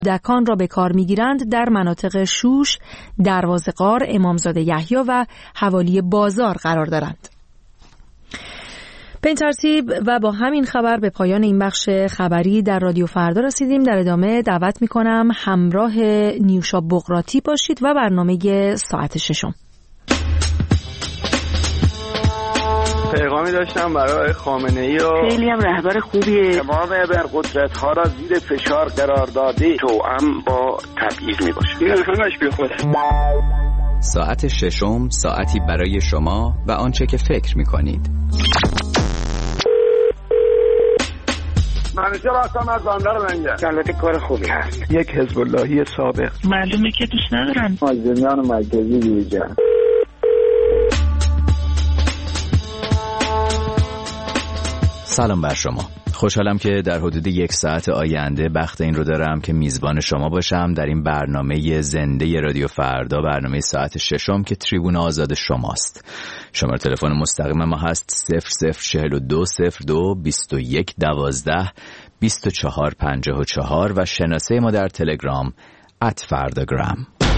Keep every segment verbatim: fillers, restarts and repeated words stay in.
کودکان را به کار می‌گیرند در مناطق شوش، دروازه‌غار، امامزاده یحیی و حوالی بازار قرار دارند. به این ترتیب و با همین خبر به پایان این بخش خبری در رادیو فردا رسیدیم. در ادامه دعوت می‌کنم همراه نیوشا بقراتی باشید و برنامه ساعت ششم. پیغامی داشتم برای خامنه‌ای و خیلی هم رهبر خوبیه. تمام ابرقدرت‌ها را زیر فشار قرار داده، توأم با تبعیض میباشه. این همش بی خوده. ساعت ششم، ساعتی برای شما و آنچه که فکر می‌کنید. منوچهر هستم از بندر لنگر. البته کار خوبی هست. یک حزب اللهی سابق. معلومه که دوست ندارن. مازنیان مرکزی دیجا. سلام بر شما. خوشحالم که در حدود یک ساعت آینده بخت این رو دارم که میزبان شما باشم در این برنامه زنده رادیو فردا، برنامه ساعت ششم که تریبون آزاد شماست. شماره تلفن مستقیم ما هست صفر صفر چهل و دو صفر دو بیست و یک دوازده بیست و چهار پنجاه و چهار و شناسه ما در تلگرام ات فرداگرام.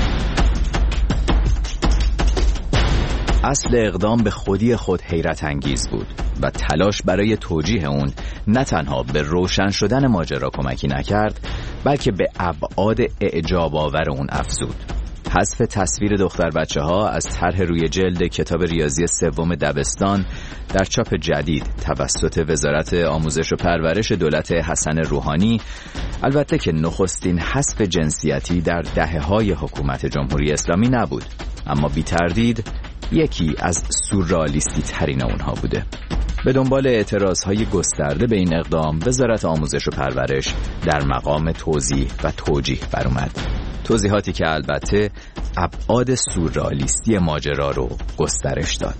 اصل اقدام به خودی خود حیرت انگیز بود و تلاش برای توجیه اون نه تنها به روشن شدن ماجرا کمکی نکرد، بلکه به ابعاد اعجاب آور اون افزود. حذف تصویر دختر بچه ها از طرح روی جلد کتاب ریاضی سوم دبستان در چاپ جدید توسط وزارت آموزش و پرورش دولت حسن روحانی، البته که نخستین حذف جنسیتی در دهه‌های حکومت جمهوری اسلامی نبود، اما بی تردید یکی از سورئالیستی ترین اونها بوده. به دنبال اعتراضهای گسترده به این اقدام، وزارت آموزش و پرورش در مقام توضیح و توجیه برآمد. توضیحاتی که البته ابعاد سورئالیستی ماجرا رو گسترش داد.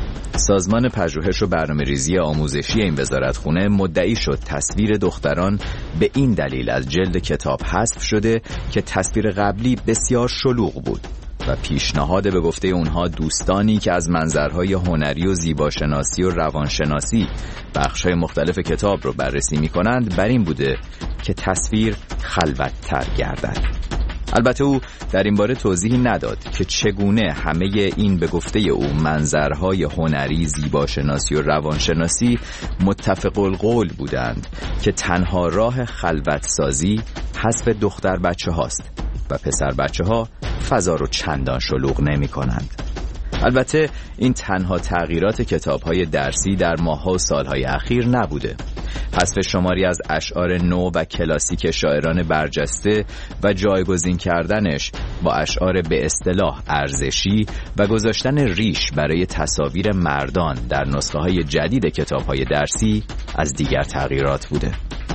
سازمان پژوهش و برنامه‌ریزی آموزشی این وزارتخونه مدعی شد تصویر دختران به این دلیل از جلد کتاب حذف شده که تصویر قبلی بسیار شلوغ بود و پیشنهاد به گفته اونها دوستانی که از منظرهای هنری و زیباشناسی و روانشناسی بخش‌های مختلف کتاب رو بررسی می‌کنند بر این بوده که تصویر خلوت‌تر گردد. البته او در این باره توضیحی نداد که چگونه همه این به گفته او منظرهای هنری، زیباشناسی و روانشناسی متفق القول بودند که تنها راه خلوت‌سازی حذف دختر بچه هاست و پسر بچه ها فضا رو چندان شلوغ نمی کنند. البته این تنها تغییرات کتاب‌های درسی در ماه‌ها و سال‌های اخیر نبوده. حذف شماری از اشعار نو و کلاسیک شاعران برجسته و جایگزین کردنش با اشعار به اصطلاح ارزشی و گذاشتن ریش برای تصاویر مردان در نسخه‌های جدید کتاب‌های درسی از دیگر تغییرات بوده.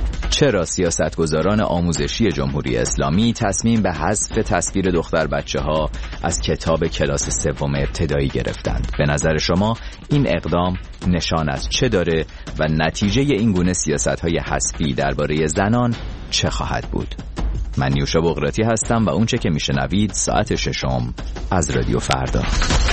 چرا سیاستگزاران آموزشی جمهوری اسلامی تصمیم به حذف تصویر دختر بچه ها از کتاب کلاس سوم ابتدایی گرفتند؟ به نظر شما این اقدام نشان از چه داره و نتیجه این گونه سیاست‌های حذفی درباره زنان چه خواهد بود؟ من نیوشا بقراتی هستم و اونچه که میشنوید ساعت ششم از رادیو فردا.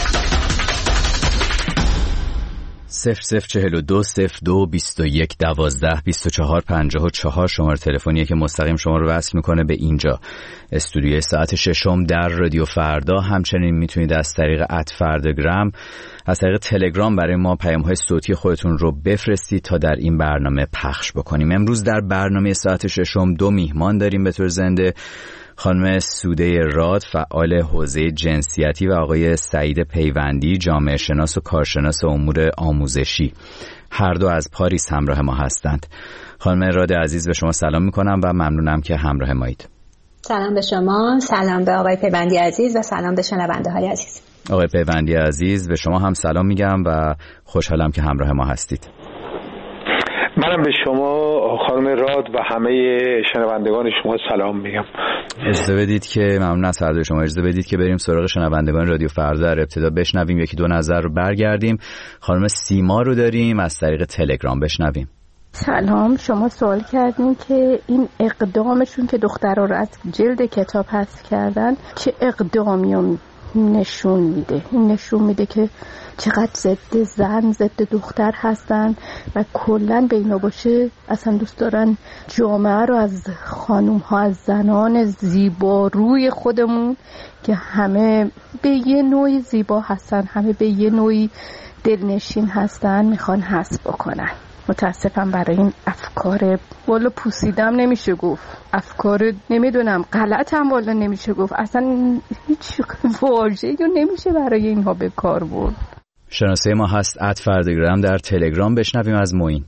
صفر صفر چهل و دو صفر دو بیست و یک دوازده بیست و چهار پنجاه و چهار شماره تلفنیه که مستقیم شما رو وصل میکنه به اینجا استودیوی ساعت ششم در رادیو فردا. همچنین میتونید از طریق ات فرداگرام، از طریق تلگرام برای ما پیام‌های صوتی خودتون رو بفرستید تا در این برنامه پخش بکنیم. امروز در برنامه ساعت ششم دو میهمان داریم به طور زنده: خانم سوده راد، فعال حوزه جنسیتی، و آقای سعید پیوندی، جامعه شناس و کارشناس امور آموزشی. هر دو از پاریس همراه ما هستند. خانم راد عزیز به شما سلام میکنم و ممنونم که همراه مایید. سلام به شما، سلام به آقای پیوندی عزیز و سلام به شنونده های عزیز. آقای پیوندی عزیز به شما هم سلام میگم و خوشحالم که همراه ما هستید. منم به شما خانم راد و همه شنوندگان شما سلام میگم. اجازه بدید که ممنون از هر دوی شما اجازه بدید که بریم سراغ شنوندگان رادیو فردا. در ابتدا بشنویم یکی دو نظر رو برگردیم. خانم سیما رو داریم از طریق تلگرام، بشنویم. سلام، شما سوال کردین که این اقدامشون که دخترها رو از جلد کتاب حذف کردن چه اقدامی نشون میده. این نشون میده که چقدر ضد زن ضد دختر هستن و کلن به اینا باشه اصلا دوست دارن جامعه رو از خانوم ها، از زنان زیباروی خودمون که همه به یه نوعی زیبا هستن، همه به یه نوعی دلنشین هستن، میخوان حذف بکنن. متاسفم برای این افکار، والا پوسیدم نمیشه گفت، افکار نمیدونم غلطم والا نمیشه گفت، اصلا هیچ واژه‌ای نمیشه برای اینها به کار برد. شناسه ما هست ات فردگرام در تلگرام. بشنویم از معین.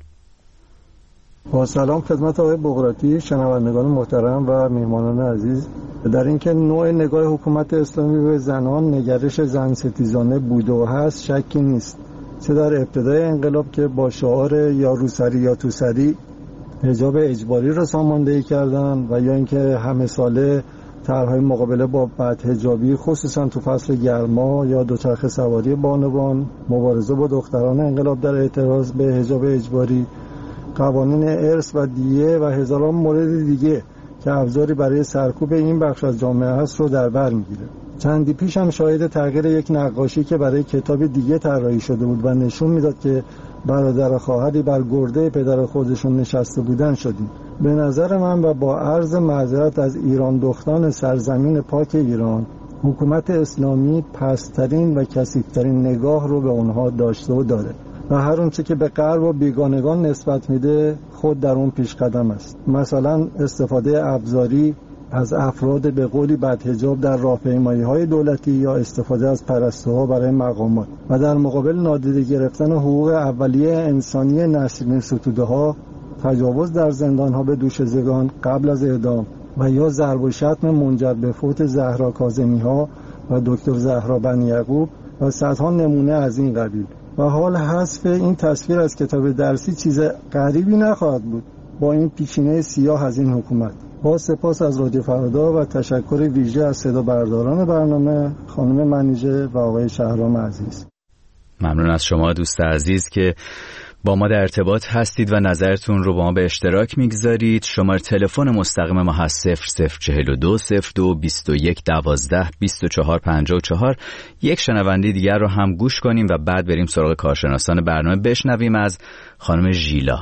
با سلام خدمت آقای بقراطی، شنوندگان محترم و میهمانان عزیز. در اینکه نوع نگاه حکومت اسلامی به زنان نگرش زن ستیزانه بوده و هست شکی نیست، چه در ابتدای انقلاب که با شعار یا روسری یا توسری حجاب اجباری را ساماندهی کردن و یا اینکه همه ساله طرح‌های مقابله با بدحجابی خصوصا تو فصل گرما یا دوچرخه سواری بانوان، مبارزه با دختران انقلاب در اعتراض به حجاب اجباری، قوانین ارث و دیه و هزاران مورد دیگه که ابزاری برای سرکوب این بخش از جامعه هست رو در بر میگیره. چندی پیش هم شاهد تغییر یک نقاشی که برای کتاب دیگه طراحی شده بود و نشون میداد که برادر خواهری بر گرده پدر خودشون نشسته بودن شدیم. به نظر من و با عرض معذرت از ایران دختان سرزمین پاک ایران، حکومت اسلامی پست‌ترین و کثیف‌ترین نگاه رو به اونها داشته و داره و هر اون چه که به غرب و بیگانگان نسبت میده خود در اون پیش قدم است. مثلا استفاده ابزاری از افراد به قولی بدحجاب در راهپیمایی‌های دولتی یا استفاده از پرستوها برای مقامات و در مقابل نادیده گرفتن حقوق اولیه انسانی نسرین ستوده‌ها، تجاوز در زندان‌ها به دوشیزگان قبل از اعدام و یا ضرب و شتم منجر به فوت زهرا کاظمی‌ها و دکتر زهرا بنی یعقوب و صدها نمونه از این قبیل. و حال حذف این تصویر از کتاب درسی چیز غریبی نخواهد بود با این پیشینه سیاه از این حکومت. با سپاس از رادیو فردا و تشکر ویژه از صدا برداران برنامه خانم منیژه و آقای شهرام عزیز. ممنون از شما دوست عزیز که با ما در ارتباط هستید و نظرتون رو با ما به اشتراک میگذارید. شماره تلفن مستقیم ما هست صفر صفر چهل و دو صفر دو بیست و یک دوازده بیست و چهار پنجاه و چهار. یک شنونده دیگر رو هم گوش کنیم و بعد بریم سراغ کارشناسان برنامه. بشنویم از خانم ژیلا.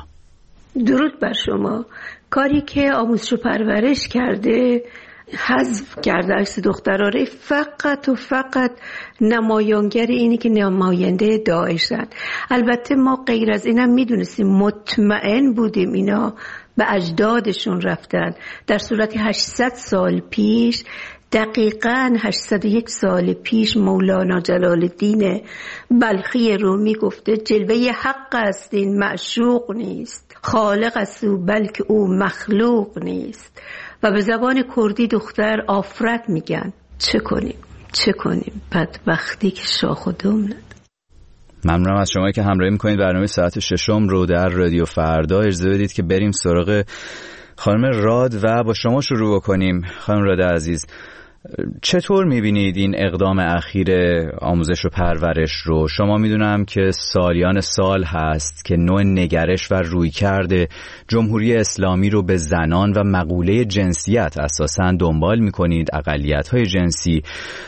درود بر شما. کاری که آموزش و پرورش کرده حذف کرده عکس دختراره فقط و فقط نمایانگر اینی که نماینده داعشن. البته ما غیر از اینم میدونستیم، مطمئن بودیم اینا به اجدادشون رفتن، در صورتی هشتصد سال پیش، دقیقاً هشتصد و یک سال پیش مولانا جلال الدین بلخی رومی گفته جلوه حق است این معشوق نیست، خالق است او بلکه او مخلوق نیست. و به زبان کردی دختر آفرت میگن. چه کنیم چه کنیم بدبختی که شاخ و دم نداره. ممنونم از شما که همراهی میکنید برنامه ساعت ششم رو در رادیو فردا. اجازه بدید که بریم سراغ خانم راد و با شما شروع بکنیم. خانم راد عزیز، چطور میبینید این اقدام اخیر آموزش و پرورش رو؟ شما میدونم که سالیان سال هست که نوع نگرش و رویکرد جمهوری اسلامی رو به زنان و مقوله جنسیت اساساً دنبال میکنید، اقلیت‌های جنسی،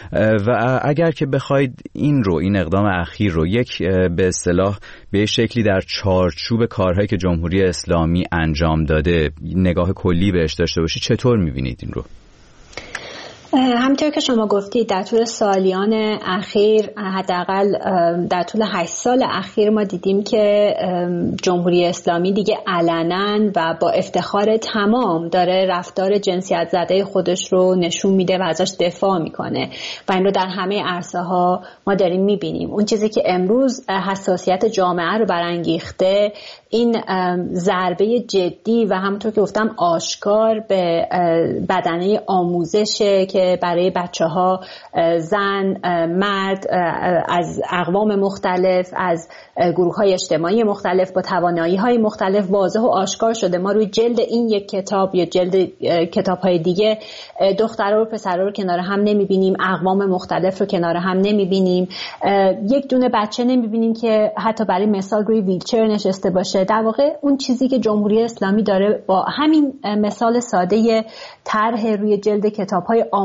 و اگر که بخواید این رو این اقدام اخیر رو یک به اصطلاح به شکلی در چارچوب کارهایی که جمهوری اسلامی انجام داده نگاه کلی بهش داشته باشید، چطور میبینید این رو؟ همونطور که شما گفتید در طول سالیان اخیر، حداقل در طول هشت سال اخیر، ما دیدیم که جمهوری اسلامی دیگه علنا و با افتخار تمام داره رفتار جنسیت زده خودش رو نشون میده و ازش دفاع میکنه و این رو در همه عرصه ها ما داریم میبینیم. اون چیزی که امروز حساسیت جامعه رو برانگیخته این ضربه جدی و همونطور که گفتم آشکار به بدنه آموزشه که برای بچه ها زن، مرد از اقوام مختلف، از گروه های اجتماعی مختلف با توانایی های مختلف واضح و آشکار شده. ما روی جلد این یک کتاب یا جلد کتاب های دیگه دخترها و پسرها رو کنار هم نمیبینیم، اقوام مختلف رو کنار هم نمیبینیم، یک دونه بچه نمیبینیم که حتی برای مثال روی ویلچر نشسته باشه. در واقع اون چیزی که جمهوری اسلامی داره با همین مثال ساده طرح روی جلد کتاب های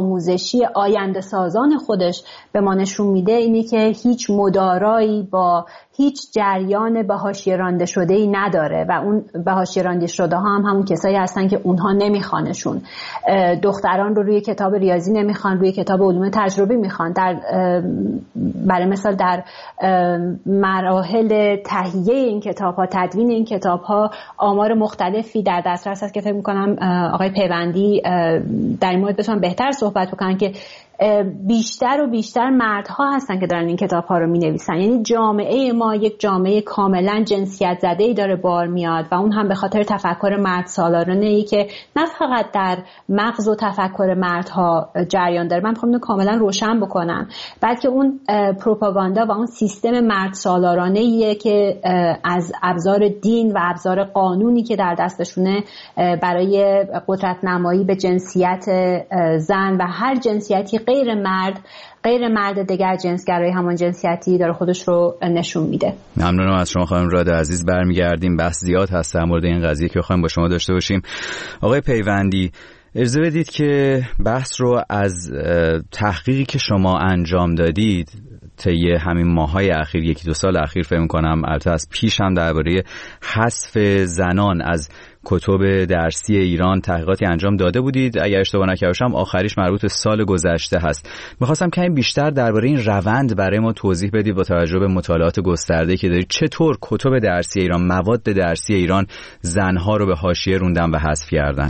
آموزشی آینده سازان خودش به ما نشون میده اینه که هیچ مدارایی با هیچ جریان به حاشیه رانده شده‌ای نداره و اون به حاشیه رانده شده ها هم همون کسایی هستن که اونها نمیخوانشون. دختران رو روی کتاب ریاضی نمیخوان، روی کتاب علوم تجربی میخوان. در برای مثال در مراحل تهیه این کتاب ها، تدوین این کتاب ها آمار مختلفی در دسترس هست که فکر میکنم آقای پیوندی در این مورد بتونن بهتر صحبت بکنن که بیشتر و بیشتر مردها هستن که دارن این کتاب ها رو می نویسن. یعنی جامعه ما یک جامعه کاملا جنسیت زده ای داره بار میاد و اون هم به خاطر تفکر مرد سالارانه ای که نه فقط در مغز و تفکر مردها جریان داره، من میخوام اینو کاملا روشن بکنم، بلکه اون پروپاگاندا و اون سیستم مرد سالارانه ایه که از ابزار دین و ابزار قانونی که در دستشونه برای قدرت نمایی به جنسیت زن و هر جنسیتی غیر مرد غیر مرد دیگر جنسگرای همان جنسیتی داره خودش رو نشون میده. ممنونم از شما خانم راد عزیز. برمیگردیم، بحث زیاد هست در مورد این قضیه که بخوایم با شما داشته باشیم. آقای پیوندی، اجازه بدید که بحث رو از تحقیقی که شما انجام دادید طی همین ماهای اخیر، یکی دو سال اخیر فکر می‌کنم، البته از پیش هم درباره حذف زنان از کتب درسی ایران تحقیقاتی انجام داده بودید. اگر اشتباه نکردم آخریش مربوط به سال گذشته هست. می‌خواستم کمی بیشتر درباره این روند برای ما توضیح بدید با توجه به مطالعات گسترده‌ای که دارید. چطور کتب درسی ایران، مواد درسی ایران زن‌ها رو به حاشیه روندن و حذف کردن؟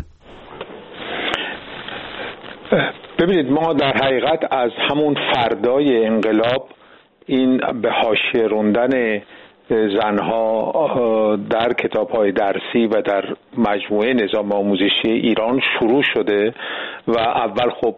ببینید، ما در حقیقت از همون فردای انقلاب این به حاشیه روندن زنها در کتاب‌های درسی و در مجموعه نظام آموزشی ایران شروع شده و اول خب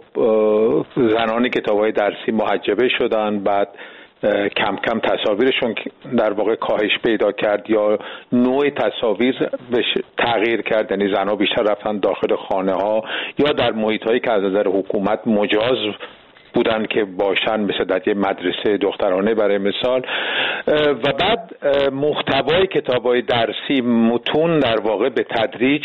زنان کتاب‌های درسی محجبه شدن، بعد کم کم تصاویرشون در واقع کاهش پیدا کرد یا نوع تصاویر تغییر کرد، یعنی زنها بیشتر رفتن داخل خانه ها یا در محیط هایی که از نظر حکومت مجاز بودن که باشن، مثل در یه مدرسه دخترانه برای مثال. و بعد محتوای کتاب‌های درسی، متون در واقع به تدریج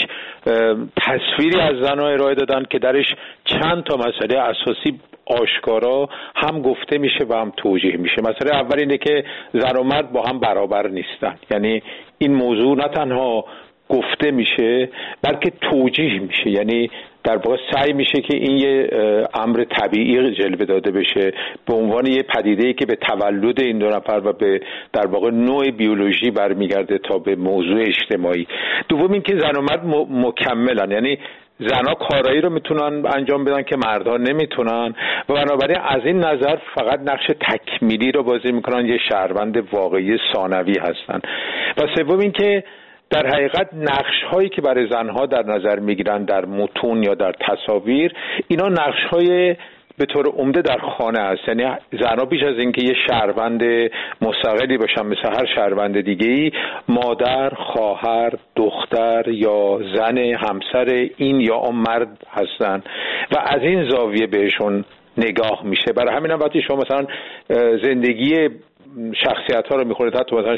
تصویری از زنها ارائه دادن که درش چند تا مسئله اساسی آشکارا هم گفته میشه و هم توجیه میشه. مسئله اول اینه که زن و مرد با هم برابر نیستن، یعنی این موضوع نه تنها گفته میشه بلکه توجیه میشه، یعنی در واقع سعی میشه که این یه امر طبیعی جلوه داده بشه به عنوان یه پدیده‌ای که به تولد این دو نفر و به در واقع نوع بیولوژی برمیگرده تا به موضوع اجتماعی. دوم این که زن و مرد مکملن، یعنی زنها کارایی رو میتونن انجام بدن که مردها نمیتونن و بنابراین از این نظر فقط نقش تکمیلی رو بازی میکنن، یه شهروند واقعی ثانوی هستن. و سوم این که در حقیقت نقش هایی که برای زنها در نظر میگیرن در متون یا در تصاویر، اینا نقش های به طور عمده در خانه هست، یعنی زنها بیش از اینکه یه شهروند مستقلی باشن مثل هر شهروند دیگه‌ای، مادر، خواهر، دختر یا زن، همسر این یا آن مرد هستن و از این زاویه بهشون نگاه میشه. برای همین هم وقتی شما مثلا زندگی شخصیت ها رو میخونید، حتی مثلا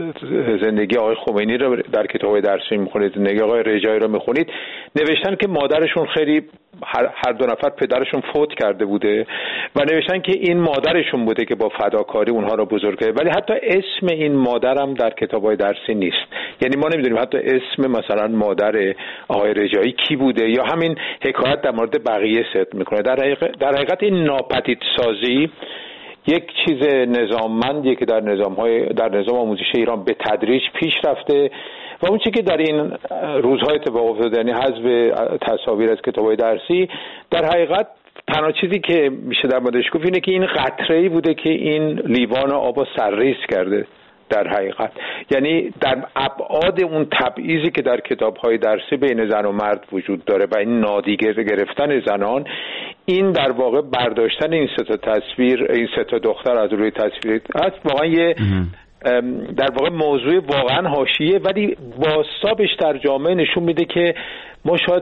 زندگی آقای خمینی رو در کتاب درسی میخونید، زندگی آقای رجایی رو میخونید، نوشتن که مادرشون خیلی هر دو نفر پدرشون فوت کرده بوده و نوشتن که این مادرشون بوده که با فداکاری اونها رو بزرگ کرده، ولی حتی اسم این مادرم در کتاب‌های درسی نیست. یعنی ما نمیدونیم حتی اسم مثلا مادر آقای رجایی کی بوده یا همین حکایت در مورد بقیه صدق میکنه. در حقیقت, در حقیقت این ناپدید سازی یک چیز نظاممندیه که در نظام‌های در نظام آموزشی ایران به تدریج پیش رفته و اون چیزی که در این روزهای اتفاق افتاده، یعنی حذف تصاویر از کتاب‌های درسی، در حقیقت تنها چیزی که میشه در موردش گفت اینه که این قطره‌ای بوده که این لیوان آب سرریز کرده. در حقیقت یعنی در ابعاد اون تبعیضی که در کتاب‌های درسی بین زن و مرد وجود داره و این نادیده گرفتن زنان، این در واقع برداشتن این سه تا تصویر، این سه تا دختر از روی تصویر هست، واقعا یه در واقع موضوع واقعا حاشیه، ولی بازتابش در جامعه نشون میده که ما شاید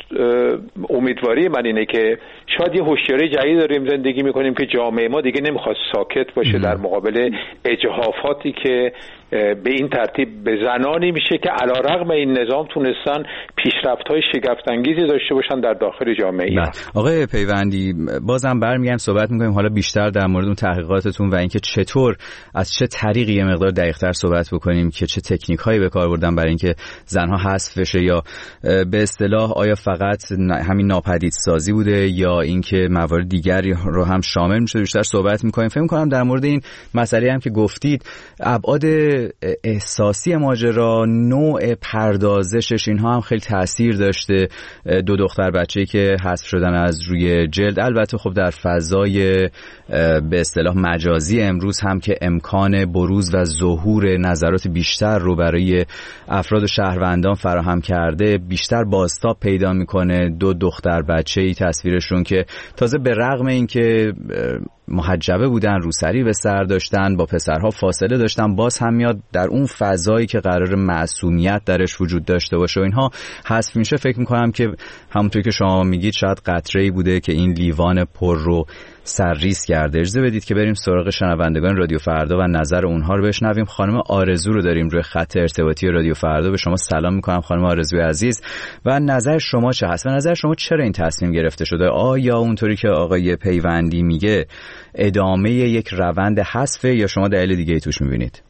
امیدواری من اینه که شاید یه هوشیاری جدید داریم زندگی میکنیم که جامعه ما دیگه نمیخواد ساکت باشه در مقابل اجحافاتی که به این ترتیب به زنانی میشه که علیرغم این نظام تونستن پیشرفت‌های شگفت‌انگیزی داشته باشن در داخل جامعه ایران. آقای پیوندی، بازم برمیگردیم صحبت می‌کنیم حالا بیشتر در مورد اون تحقیقاتتون و اینکه چطور از چه طریقی یه مقدار دقیق‌تر صحبت بکنیم که چه تکنیک‌هایی به کار بردن برای اینکه زنها حذف بشه، یا به اصطلاح آیا فقط همین ناپدید سازی بوده یا اینکه موارد دیگری رو هم شامل میشه. بیشتر صحبت می‌کنیم. فکر می‌کنم در مورد این مسئله هم که گفتید، ابعاد احساسی ماجرا، نوع پردازشش، اینها هم خیلی تاثیر داشته. دو دختر بچه‌ای که حذف شدن از روی جلد، البته خب در فضای به اصطلاح مجازی امروز هم که امکان بروز و ظهور نظرات بیشتر رو برای افراد و شهروندان فراهم کرده، بیشتر بازتاب پیدا میکنه. دو دختر بچه‌ای تصویرشون که تازه به رغم اینکه محجبه بودن، روسری به سر داشتن، با پسرها فاصله داشتن، باز هم میاد در اون فضایی که قرار معصومیت درش وجود داشته باشه و اینها حذف میشه. فکر میکنم که همونطور که شما میگید شاید قطره‌ای بوده که این لیوان پر رو سرریز کرده. اجازه بدید که بریم سراغ شنوندگان رادیو فردا و نظر اونها رو بشنویم. خانم آرزو رو داریم روی خط ارتباطی رادیو فردا. به شما سلام میکنم خانم آرزوی عزیز، و نظر شما چه هست و نظر شما چرا این تصمیم گرفته شده؟ آیا اونطوری که آقای پیوندی میگه ادامه یک روند حذف یا شما دلیل دیگه ای توش میبینید؟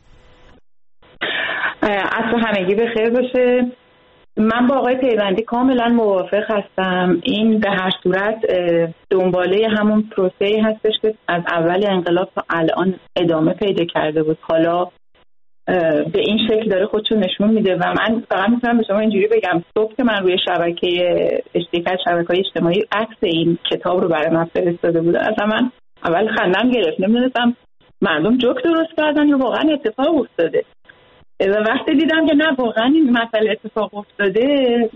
اصلا همگی به خیر باشه. من با آقای پیوندی کاملا موافق هستم. این به هر صورت دنباله همون پروسه‌ای هستش که از اول انقلاب تا الان ادامه پیدا کرده بود. حالا به این شکل داره خودشون نشون میده و من فقط میتونم به شما اینجوری بگم، صبح که من روی شبکه اشتراک شبکه‌های اجتماعی عکس این کتاب رو برای من فرستاده بودن، اصلا من اول خندم گرفت، نمیدونستم مردم جوک درست کردن یا واقعا اتفاق افتاده. و وقتی دیدم که نه واقعا این مسئله اتفاق افتاده،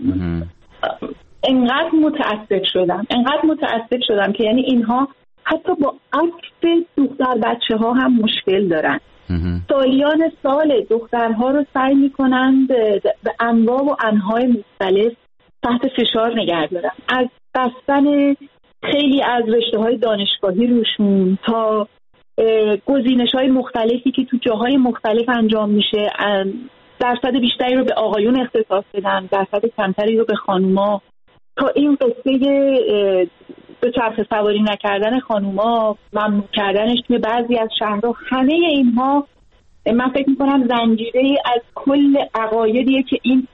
انقدر متاسف شدم انقدر متاسف شدم که یعنی اینها حتی با عکس دختر بچه ها هم مشکل دارن. سالیان سال دخترها رو سعی میکنن به انواع و انهای مختلف تحت فشار نگه دارن، از بستن خیلی از رشته های دانشگاهی روشون تا گزینش های مختلفی که تو جاهای مختلف انجام میشه، درصد بیشتری رو به آقایون اختصاص بدن، درصد کمتری رو به خانوما، تا این قصه به چرخ سواری نکردن خانوما، ممنوع کردنش توی بعضی از شهرها. همه اینها من فکر میکنم زنجیره از کل عقایدیه که این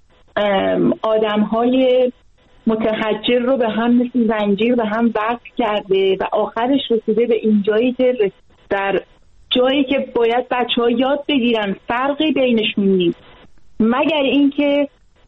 آدمهای متحجر رو به هم مثل زنجیر به هم وصل کرده و آخرش رسیده به این جایی که در جایی که باید بچه ها یاد بگیرن فرقی بینشون نیست، مگر اینکه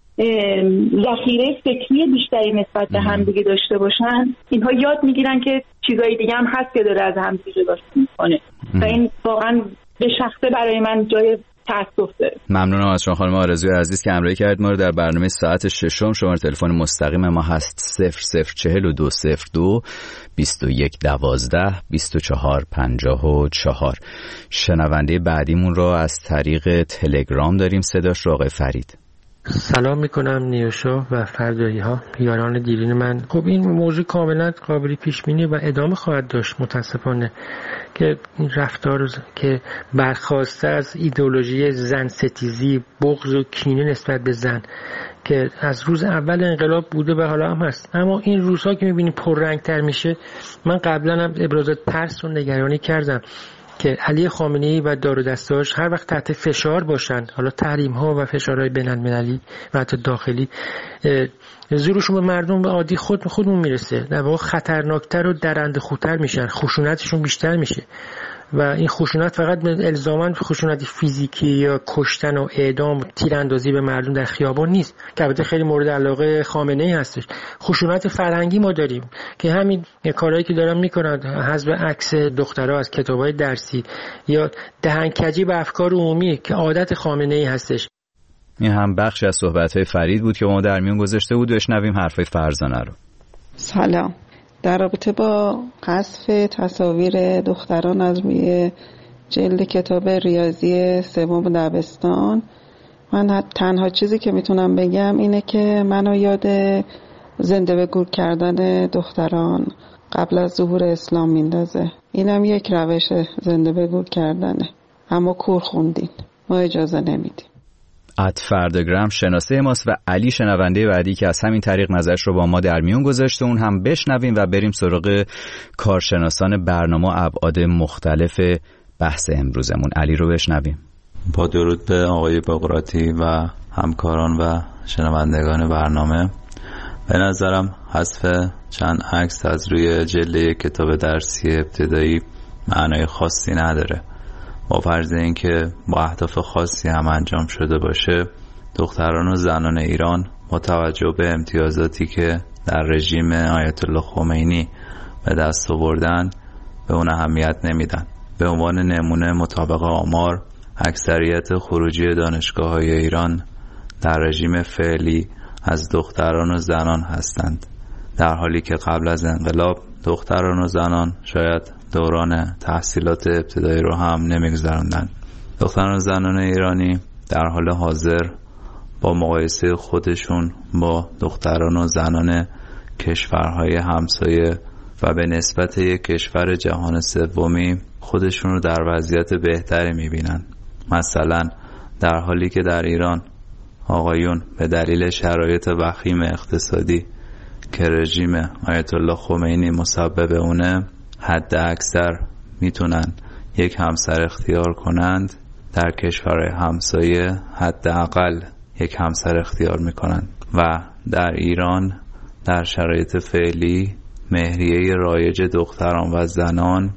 ذخیره فکری بیشتری نسبت به هم دیگه داشته باشن، اینها یاد میگیرن که چیزای دیگه هم هست که داره از هم دیگه جدا میکنه و این واقعا به شخصه برای من جای تأسف داره. ممنونم از شما خانم آرزوی عزیز که همراهی کردید ما رو در برنامه ساعت ششم. شماره تلفن مستقیم ما هست صفر صفر چهل و دو صفر دو بیست و یک دوازده بیست و چهار پنجاه و چهار. شنونده بعدیمون رو از طریق تلگرام داریم، صداش رو آقای فرید. سلام میکنم نیوشا و فردایی ها، یاران دیرین من. خب این موضوع کاملا قابل پیش بینی و ادامه خواهد داشت متاسفانه، که این رفتار که برخواسته از ایدئولوژی زن ستیزی، بغض و کینه نسبت به زن که از روز اول انقلاب بوده و حالا هم هست. اما این روزها که میبینیم پررنگتر میشه، من قبلا هم ابراز ترس و نگرانی کردم که علی خامنه‌ای و دار و دستاش هر وقت تحت فشار باشن، حالا تحریم ها و فشارهای بین‌المللی و حتی داخلی، زورشون به مردم عادی خود خودمون میرسه، در واقع خطرناکتر و درنده خوتر میشن، خشونتشون بیشتر میشه و این خشونت فقط به الزاماً خشونت فیزیکی یا کشتن و اعدام و تیراندازی به مردم در خیابان نیست که البته خیلی مورد علاقه خامنه‌ای هستش. خشونت فرهنگی ما داریم که همین کارهایی که دارن میکنن، حذف عکس دخترها از کتاب‌های درسی یا دهنکجی به افکار عمومی که عادت خامنه‌ای هستش. این هم بخشی از صحبت‌های فرید بود که ما در میون گذاشته بود. بشنویم حرفای فرزانه رو. سلام. در رابطه با حذف تصاویر دختران از روی جلد کتاب ریاضی سوم دبستان، من تنها چیزی که میتونم بگم اینه که منو یاد زنده به گور کردن دختران قبل از ظهور اسلام میندازه. اینم یک روش زنده به گور کردنه، اما کور خوندین. ما اجازه نمیدیم. ات فردگرام شناسه ماست و علی شنونده بعدی که از همین طریق نظرش رو با ما در میون گذاشته، اون هم بشنویم و بریم سراغ کارشناسان برنامه ابعاد مختلف بحث امروزمون. علی رو بشنویم. با درود به آقای بقراطی و همکاران و شنوندگان برنامه، به نظرم حذف چند عکس از روی جلد کتاب درسی ابتدایی معنای خاصی نداره. با فرض اینکه با اهداف خاصی هم انجام شده باشه، دختران و زنان ایران با توجه به امتیازاتی که در رژیم آیت الله خمینی به دست آوردن به اون اهمیت نمیدن. به عنوان نمونه مطابق آمار، اکثریت خروجی دانشگاه‌های ایران در رژیم فعلی از دختران و زنان هستند، در حالی که قبل از انقلاب دختران و زنان شاید دوران تحصیلات ابتدایی رو هم نمیگذراندن. دختران و زنان ایرانی در حال حاضر با مقایسه خودشون با دختران و زنان کشورهای همسایه و به نسبت یک کشور جهان سومی خودشون رو در وضعیت بهتری میبینن. مثلا در حالی که در ایران آقایون به دلیل شرایط وخیم اقتصادی که رژیم آیت الله خمینی مسبب اونه، حد اکثر میتونن یک همسر اختیار کنند، در کشورهای همسایه حداقل یک همسر اختیار میکنند. و در ایران در شرایط فعلی مهریه رایج دختران و زنان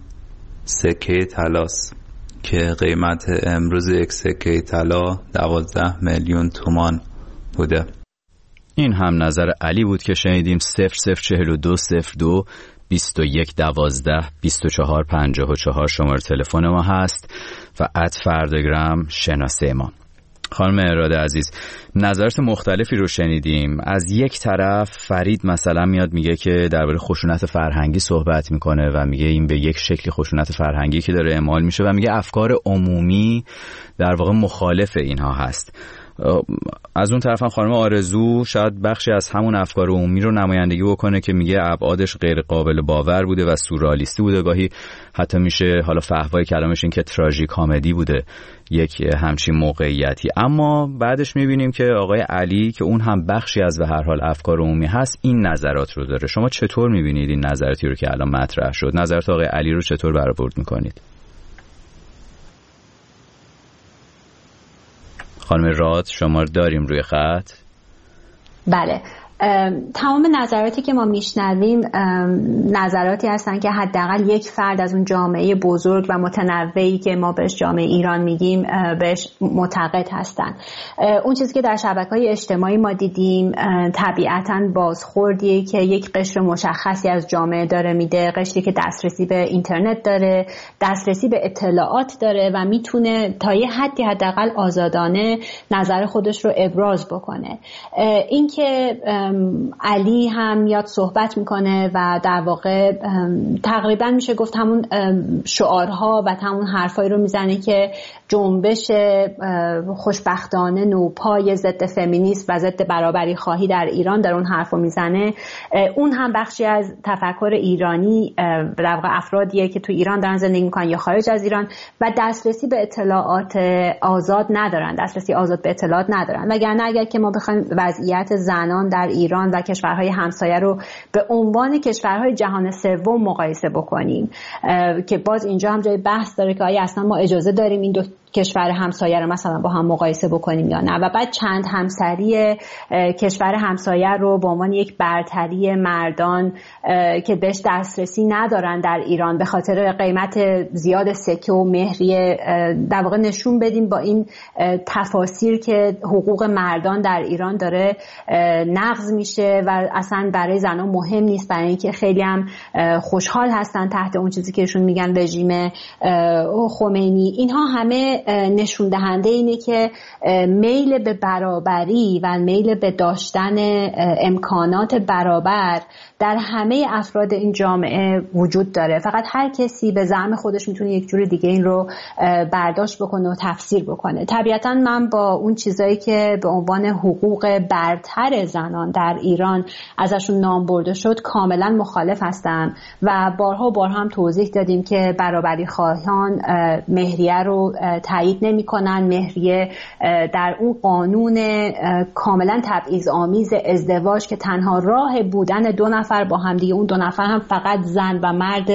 سکه طلاست که قیمت امروز یک سکه طلا دوازده میلیون تومان بوده. این هم نظر علی بود که شنیدیم. صفر صفر چهل و دو صفر دو بیست و یک دوازده بیست و چهار پنجاه و چهار شماره تلفن ما هست و ات فردگرام شناسه ما. خانم اراده عزیز، نظرات مختلفی رو شنیدیم. از یک طرف فرید مثلا میاد میگه که درباره خشونت فرهنگی صحبت میکنه و میگه این به یک شکلی خشونت فرهنگی که داره اعمال میشه و میگه افکار عمومی در واقع مخالف اینها هست. از اون طرف هم خانم آرزو شاید بخشی از همون افکار عمومی رو نمایندگی بکنه که میگه ابعادش غیر قابل باور بوده و سورئالیستی بوده، گاهی حتی میشه حالا فحوای کلامش این که تراژیک کمدی بوده یک همچین موقعیتی. اما بعدش میبینیم که آقای علی که اون هم بخشی از به هر حال افکار عمومی هست این نظرات رو داره. شما چطور میبینید این نظراتی رو که الان مطرح شد؟ نظرات آقای علی رو چطور برآورد میکنید؟ خانم راد شما داریم روی خط؟ بله، تمام نظراتی که ما میشنویم نظراتی هستن که حداقل یک فرد از اون جامعه بزرگ و متنوعی که ما بهش جامعه ایران میگیم بهش معتقد هستن. اون چیزی که در شبکه‌های اجتماعی ما دیدیم طبیعتاً بازخوردیه که یک قشر مشخصی از جامعه داره میده، قشری که دسترسی به اینترنت داره، دسترسی به اطلاعات داره و میتونه تا یه حدی حداقل آزادانه نظر خودش رو ابراز بکنه. این که علی هم میاد صحبت میکنه و در واقع تقریبا میشه گفت همون شعارها و همون حرفایی رو میزنه که جنبش خوشبختانه نوپای ضد فمینیست و ضد برابری خواهی در ایران در اون حرفو میزنه. اون هم بخشی از تفکر ایرانی در واقع افرادیه که تو ایران دارن زندگی میکنن یا خارج از ایران و دسترسی به اطلاعات آزاد ندارن، دسترسی آزاد به اطلاعات ندارن. وگرنه اگر که ما بخوایم وضعیت زنان در ایران و کشورهای همسایه رو به عنوان کشورهای جهان سوم مقایسه بکنیم که باز اینجا هم جای بحث داره که آیا اصلا ما اجازه داریم این دو کشور همسایه رو مثلا با هم مقایسه بکنیم یا نه، و بعد چند همسری کشور همسایه رو به عنوان یک برتری مردان که بهش دسترسی ندارن در ایران به خاطر قیمت زیاد سکه و مهریه در واقع نشون بدیم با این تفاسیر که حقوق مردان در ایران داره نقض میشه و اصلا برای زنان مهم نیست، برای اینکه خیلی هم خوشحال هستن تحت اون چیزی که ایشون میگن رژیم خمینی. اینها همه نشون دهنده اینه که میل به برابری و میل به داشتن امکانات برابر در همه افراد این جامعه وجود داره، فقط هر کسی به زعم خودش میتونه یک جور دیگه این رو برداشت بکنه و تفسیر بکنه. طبیعتا من با اون چیزایی که به عنوان حقوق برتر زنان در ایران ازشون نام برده شد کاملا مخالف هستم و بارها و بارها هم توضیح دادیم که برابری خواهان مهریه رو تایید نمی‌کنن. مهریه در اون قانون کاملا تبعیض آمیز ازدواج که تنها راه بودن دو نفر با هم دیگه، اون دو نفر هم فقط زن و مرد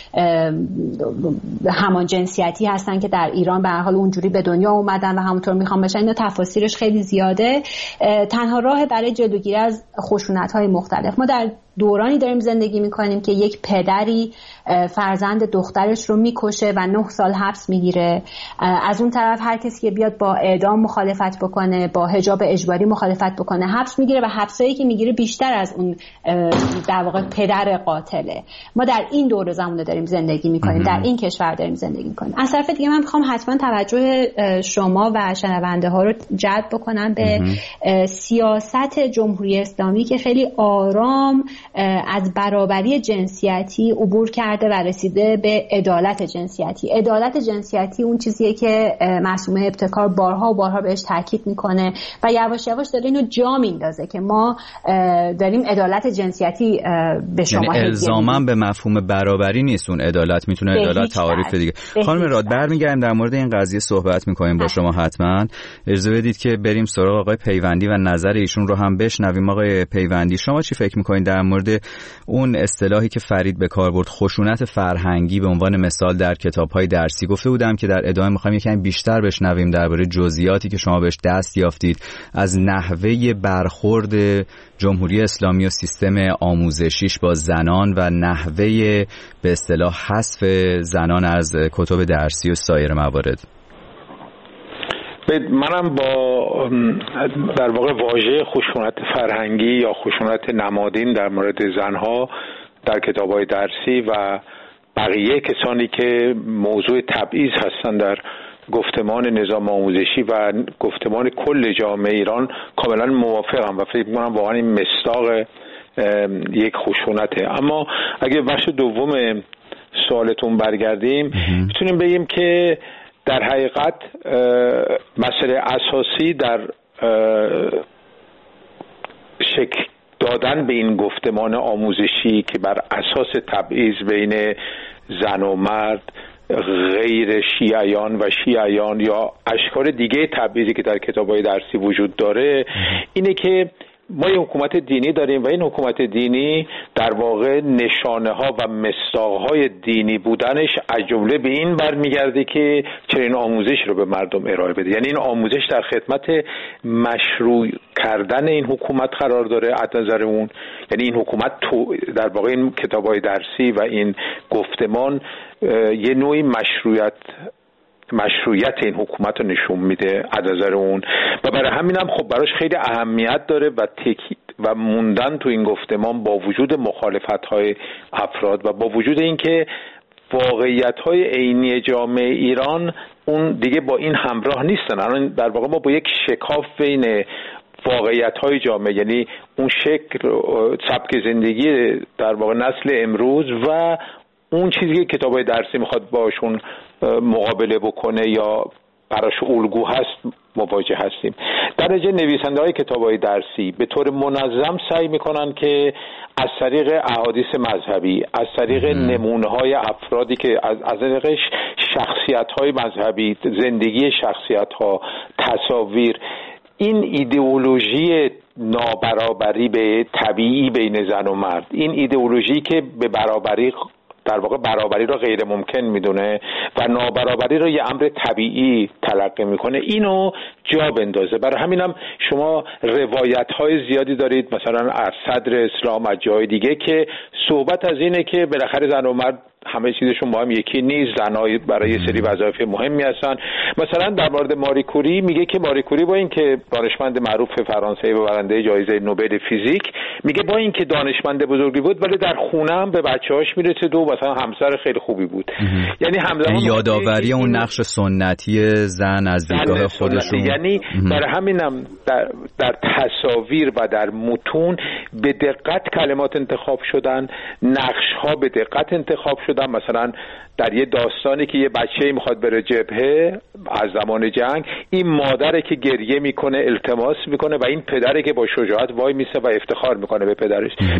همان جنسیتی هستن که در ایران به هر حال اونجوری به دنیا اومدن و همونطور میخوام بشن. اینا تفاصیلش خیلی زیاده. تنها راه برای جلوگیری از خشونت‌های مختلف. ما در دورانی داریم زندگی میکنیم که یک پدری فرزند دخترش رو میکشه و نه سال حبس میگیره. از اون طرف هر کسی که بیاد با اعدام مخالفت بکنه، با حجاب اجباری مخالفت بکنه، حبس میگیره و حبسایی که میگیره بیشتر از اون در واقع پدر قاتله. ما در این دور زمانه داریم زندگی میکنیم، در این کشور داریم زندگی میکنیم. از طرف دیگه من میخوام حتما توجه شما و شنونده ها رو جلب بکنم به سیاست جمهوری اسلامی که خیلی آرام از برابری جنسیتی عبور کرده و رسیده به عدالت جنسیتی. عدالت جنسیتی اون چیزیه که معصومه ابتکار بارها و بارها بهش تاکید میکنه و یواش یواش داره اینو جا میندازه که ما داریم عدالت جنسیتی به شما هدیه میدیم. الزاما به مفهوم برابری نیست اون عدالت، میتونه عدالت تعاریف دیگه. خانم راد برمیگردیم در مورد این قضیه صحبت میکنیم با شما. حتما اجازه بدید که بریم سراغ آقای پیوندی و نظر ایشون رو هم بشنویم. آقای پیوندی، شما چی فکر میکنید در مورد اون اصطلاحی که فرید به کار برد، خشونت فرهنگی به عنوان مثال در کتاب‌های درسی؟ گفته بودم که در ادامه می‌خوایم یکم بیشتر بشنویم درباره جزئیاتی که شما بهش دست یافتید از نحوه برخورد جمهوری اسلامی و سیستم آموزشیش با زنان و نحوه به اصطلاح حذف زنان از کتب درسی و سایر موارد. منم با در واقع واژه خشونت فرهنگی یا خشونت نمادین در مورد زنها در کتاب‌های درسی و بقیه کسانی که موضوع تبعیض هستند در گفتمان نظام آموزشی و گفتمان کل جامعه ایران کاملا موافقم و فکر می‌کنم واقعا این مصداق یک خشونته. اما اگه بخش دوم سوالتون برگردیم، میتونیم بگیم که در حقیقت مسئله اساسی در شکل دادن به این گفتمان آموزشی که بر اساس تبعیض بین زن و مرد، غیر شیعیان و شیعیان یا اشکال دیگه تبعیضی که در کتاب‌های درسی وجود داره اینه که ما یک حکومت دینی داریم و این حکومت دینی در واقع نشانه ها و مصداق های دینی بودنش از جمله به این برمیگرده که چنین آموزش رو به مردم ارائه بده. یعنی این آموزش در خدمت مشروع کردن این حکومت قرار داره از نظر اون. یعنی این حکومت تو در واقع این کتاب‌های درسی و این گفتمان یه نوعی مشروعیت مشروعیت این حکومت رو نشون میده از نظر اون و برای همین هم خب براش خیلی اهمیت داره و تکید و موندن تو این گفتمان با وجود مخالفت‌های افراد و با وجود اینکه واقعیت‌های عینی جامعه ایران اون دیگه با این همراه نیستن. الان در واقع ما با یک شکاف بین واقعیت‌های جامعه، یعنی اون شکل سبک زندگی در واقع نسل امروز و اون چیزی که کتاب‌های درسی میخواد باشون مقابله بکنه یا براش الگو هست مواجه هستیم. در نتیجه نویسنده‌های کتاب‌های درسی به طور منظم سعی میکنن که از طریق احادیث مذهبی، از طریق نمونه‌های افرادی که از از طریق شخصیت‌های مذهبی، زندگی شخصیت‌ها، تصاویر، این ایدئولوژی نابرابری به طبیعی بین زن و مرد، این ایدئولوژی که به برابری در واقع برابری رو غیر ممکن میدونه و نابرابری رو یه امر طبیعی تلقی میکنه، اینو جا بندازه. برای همینم شما روایت‌های زیادی دارید مثلا از صدر اسلام، از جای دیگه، که صحبت از اینه که بالاخره زن و مرد همه چیزشون با هم یکی نیست، زنای برای یه سری وظایف مهمی هستن. مثلا در مورد ماری کوری میگه که ماری کوری با اینکه دانشمند معروف فرانسوی و برنده جایزه نوبل فیزیک، میگه با اینکه دانشمند بزرگی بود ولی در خونه هم به بچه‌هاش میرسید و مثلا همسر خیلی خوبی بود. یعنی همزمان یادآوری اون نقش سنتی زن از دیدگاه خودشون. یعنی برای همینم در, در تصاویر و در متون به دقت کلمات انتخاب شدن، نقش‌ها به دقت انتخاب شدن. مثلا در یه داستانی که یه بچه‌ای میخواد بره جبهه از زمان جنگ، این مادره که گریه میکنه، التماس میکنه و این پدره که با شجاعت وای میسه و افتخار میکنه به پدرش، به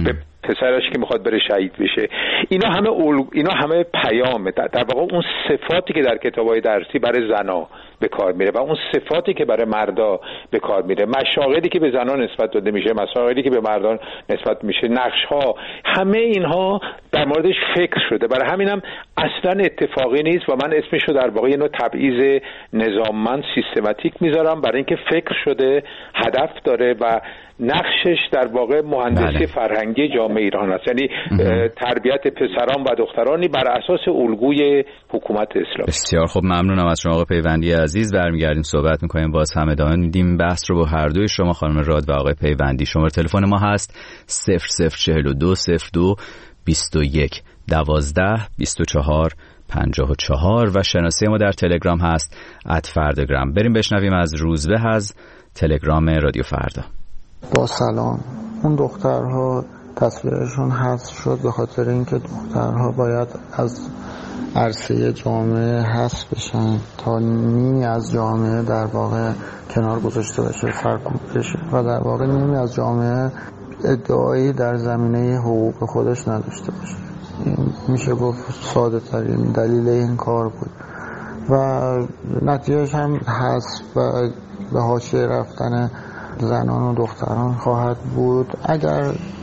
پسرش که میخواد بره شهید بشه. اینا همه اول... اینا همه پیامه. در واقع اون صفاتی که در کتاب‌های درسی برای زنا به کار میره و اون صفاتی که برای مردا به کار میره، مشاغلی که به زنان نسبت داده میشه، مشاغلی که به مردان نسبت میشه، نقش‌ها، همه اینها در موردش فکر شده. برای همینم اصلا اتفاقی نیست و من اسمشو در واقع یه نوع تبعیض نظاممند سیستماتیک میذارم، برای اینکه فکر شده، هدف داره و نقشش در واقع مهندسی بله. فرهنگی جامعه ایران است، یعنی تربیت پسران و دخترانی بر اساس الگوی حکومت اسلامی. بسیار خب، ممنونم از شما آقای پیوندی عزیز. برمیگردیم صحبت میکنیم، باز هم ادامه میدیم بحث رو با هر دوی شما خانم راد و آقای پیوندی. شماره تلفن ما هست صفر صفر چهل و دو صفر دو بیست و یک دوازده بیست و چهار پنجاه و چهار و شناسی ما در تلگرام هست ات فرداگرام. بریم بشنویم از روزبه از تلگرام رادیو فردا. با سلام. اون دخترها تصویرشون حذف شد به خاطر اینکه دخترها باید از عرصه جامعه حذف بشن تا نیمی از جامعه در واقع کنار گذاشته بشه، سرکوب بشه و در واقع نیمی از جامعه ادعایی در زمینه حقوق خودش نداشته باشه. این میشه گفت ساده ترین دلیل این کار بود و نتیجهش هم حذف و به حاشیه رفتن زنان و دختران خواهد بود اگر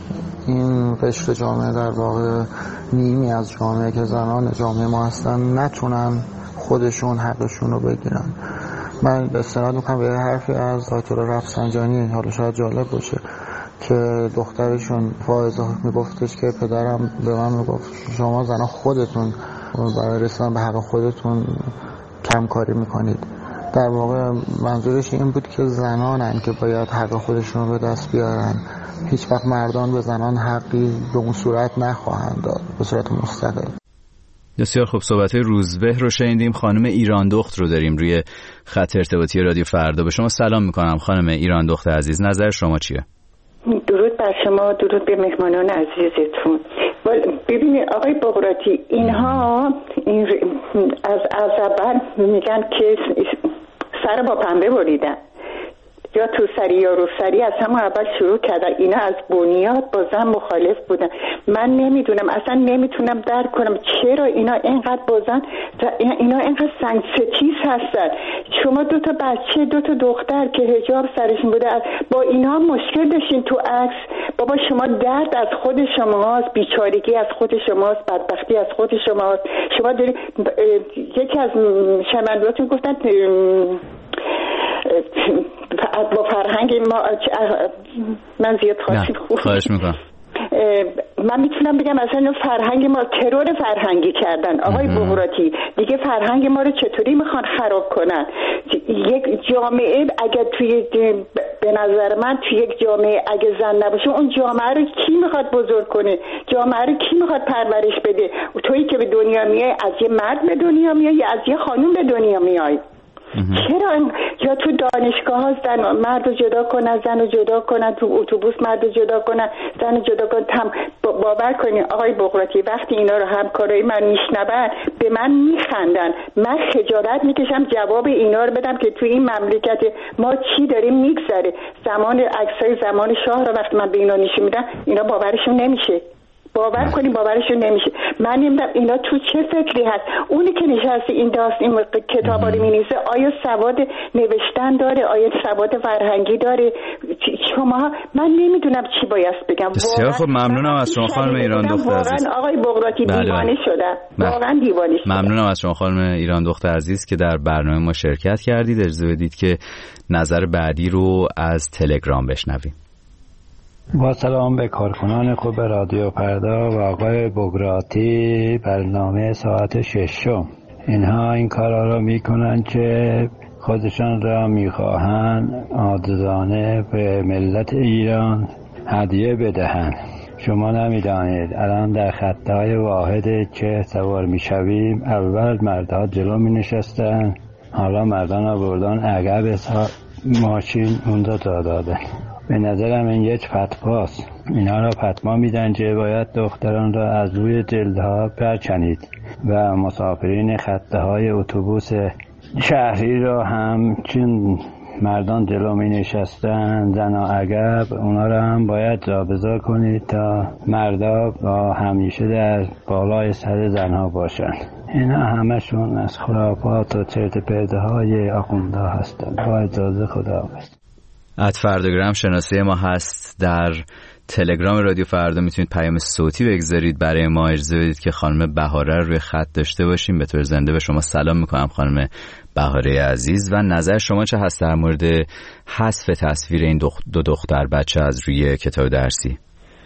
این قشر جامعه در واقع نیمی از جامعه که زنان جامعه ما هستن نتونن خودشون حقشون رو بگیرن. من به استناد میکنم به حرفی از آیت الله رفسنجانی، حالا شاید جالب باشه، که دخترشون فائزه میگفتش که پدرم به من میگفت شما زنان خودتون برای رسیدن به حق خودتون کم کاری میکنید. در واقع منظورش این بود که زنانن که باید حق خودشون رو به دست بیارن، هیچ وقت مردان به زنان حقی به اون صورت نخواهند داد، به صورت مستقل. بسیار خوب، صحبت روزبه رو شنیدیم. خانم ایران دخت رو داریم روی خط ارتباطی رادیو فردا. به شما سلام میکنم خانم ایران دخت عزیز، نظر شما چیه؟ درود بر شما، درود به مهمانان عزیزتون. ببینید آقای بغراتی، اینها این از از اول میگن که سر با پنبه بریدن، یا تو سری یا رو سری از همون اول شروع کردن. اینا از بنیاد با زن مخالف بودن. من نمیدونم، اصلا نمیتونم درک کنم چرا اینا اینقدر با زن، اینا اینقدر سنگ ستیز هستن. شما دو تا بچه، دو تا دختر که حجاب سرشون بوده، با اینا مشکل داشتین تو عکس. بابا شما درد از خود شماست، بیچارگی از خود شماست، بدبختی از خود شماست. شما داری یکی از شنوندگانتون گفتن با فرهنگ ما، من زیاد خواستیم خوب خواهش میکنم. من میتونم بگم اصلا فرهنگ ما ترور فرهنگی کردن آقای بغراتی. دیگه فرهنگ ما رو چطوری میخوان خراب کنن؟ یک جامعه اگر توی به نظر من توی یک جامعه اگه زن نباشه، اون جامعه رو کی میخواد بزرگ کنه؟ جامعه رو کی میخواد پرورش بده؟ تویی که به دنیا میای از یه مرد به دنیا میای یا از یه خانوم به دنیا میای؟ چرا یا تو دانشگاه ها زن مرد رو جدا کنن، زن رو جدا کنن، تو اتوبوس مرد رو جدا کنن، زن رو جدا کنن؟ تم باور کنین آقای بغراتی، وقتی اینا رو همکارای من میشنون به من میخندن. من خجالت میکشم جواب اینا رو بدم که تو این مملکت ما چی داریم میگذره. زمان عکسای زمان شاه رو وقتی من به اینا نشون میدم، اینا باورشون نمیشه. باور کنیم باورشون نمیشه. من نمیدونم اینا تو چه فکری هست. اونی که نشسته این داست این کتابا رو مینویسه آیا سواد نوشتن داره؟ آیا سواد فرهنگی داره؟ شما من نمیدونم چی باید بگم. بسیار خب، ممنونم از شما خانم ایران دختر عزیز. واقعا آقای بغراتی دیوانه شدم. واقعا دیوانه شدم. ممنونم از شما خانم ایران دختر عزیز که در برنامه ما شرکت کردید. اجازه بدید که نظر بعدی رو از تلگرام بشنویم. با سلام به کارکنان خوب رادیو فردا و آقای بغراتی، برنامه ساعت ششم. اینها این کارا رو میکنن که خودشان را میخواهند عاجزانه به ملت ایران هدیه بدهند. شما نمیدانید الان در خطهای واحد که سوار میشویم، اول مردها جلو مینشستن، حالا مردان را بردن عقب ماشین اونجا جا دادن. به نظرم این یک فتواست. اینا را فتوا میدن که باید دختران را از روی جلدها برکنید و مسافرین خطهای اتوبوس شهری را هم چون مردان جلو می نشستن زنها عقب، اونا رو هم باید جابجا کنید تا مردا با همیشه در بالای سر زنها باشن. اینا همشون از خرافات و چرت پرده های آخونده هستن. با اجازه خداحافظ. ات فرداگرام شناسی ما هست. در تلگرام رادیو فردا میتونید پیام صوتی بگذارید برای ما. اجازه بدید که خانم بهاره رو روی خط داشته باشیم. به طور زنده به شما سلام میکنم خانم بهاره عزیز، و نظر شما چه هست در مورد حذف تصویر این دو دختر بچه از روی کتاب درسی؟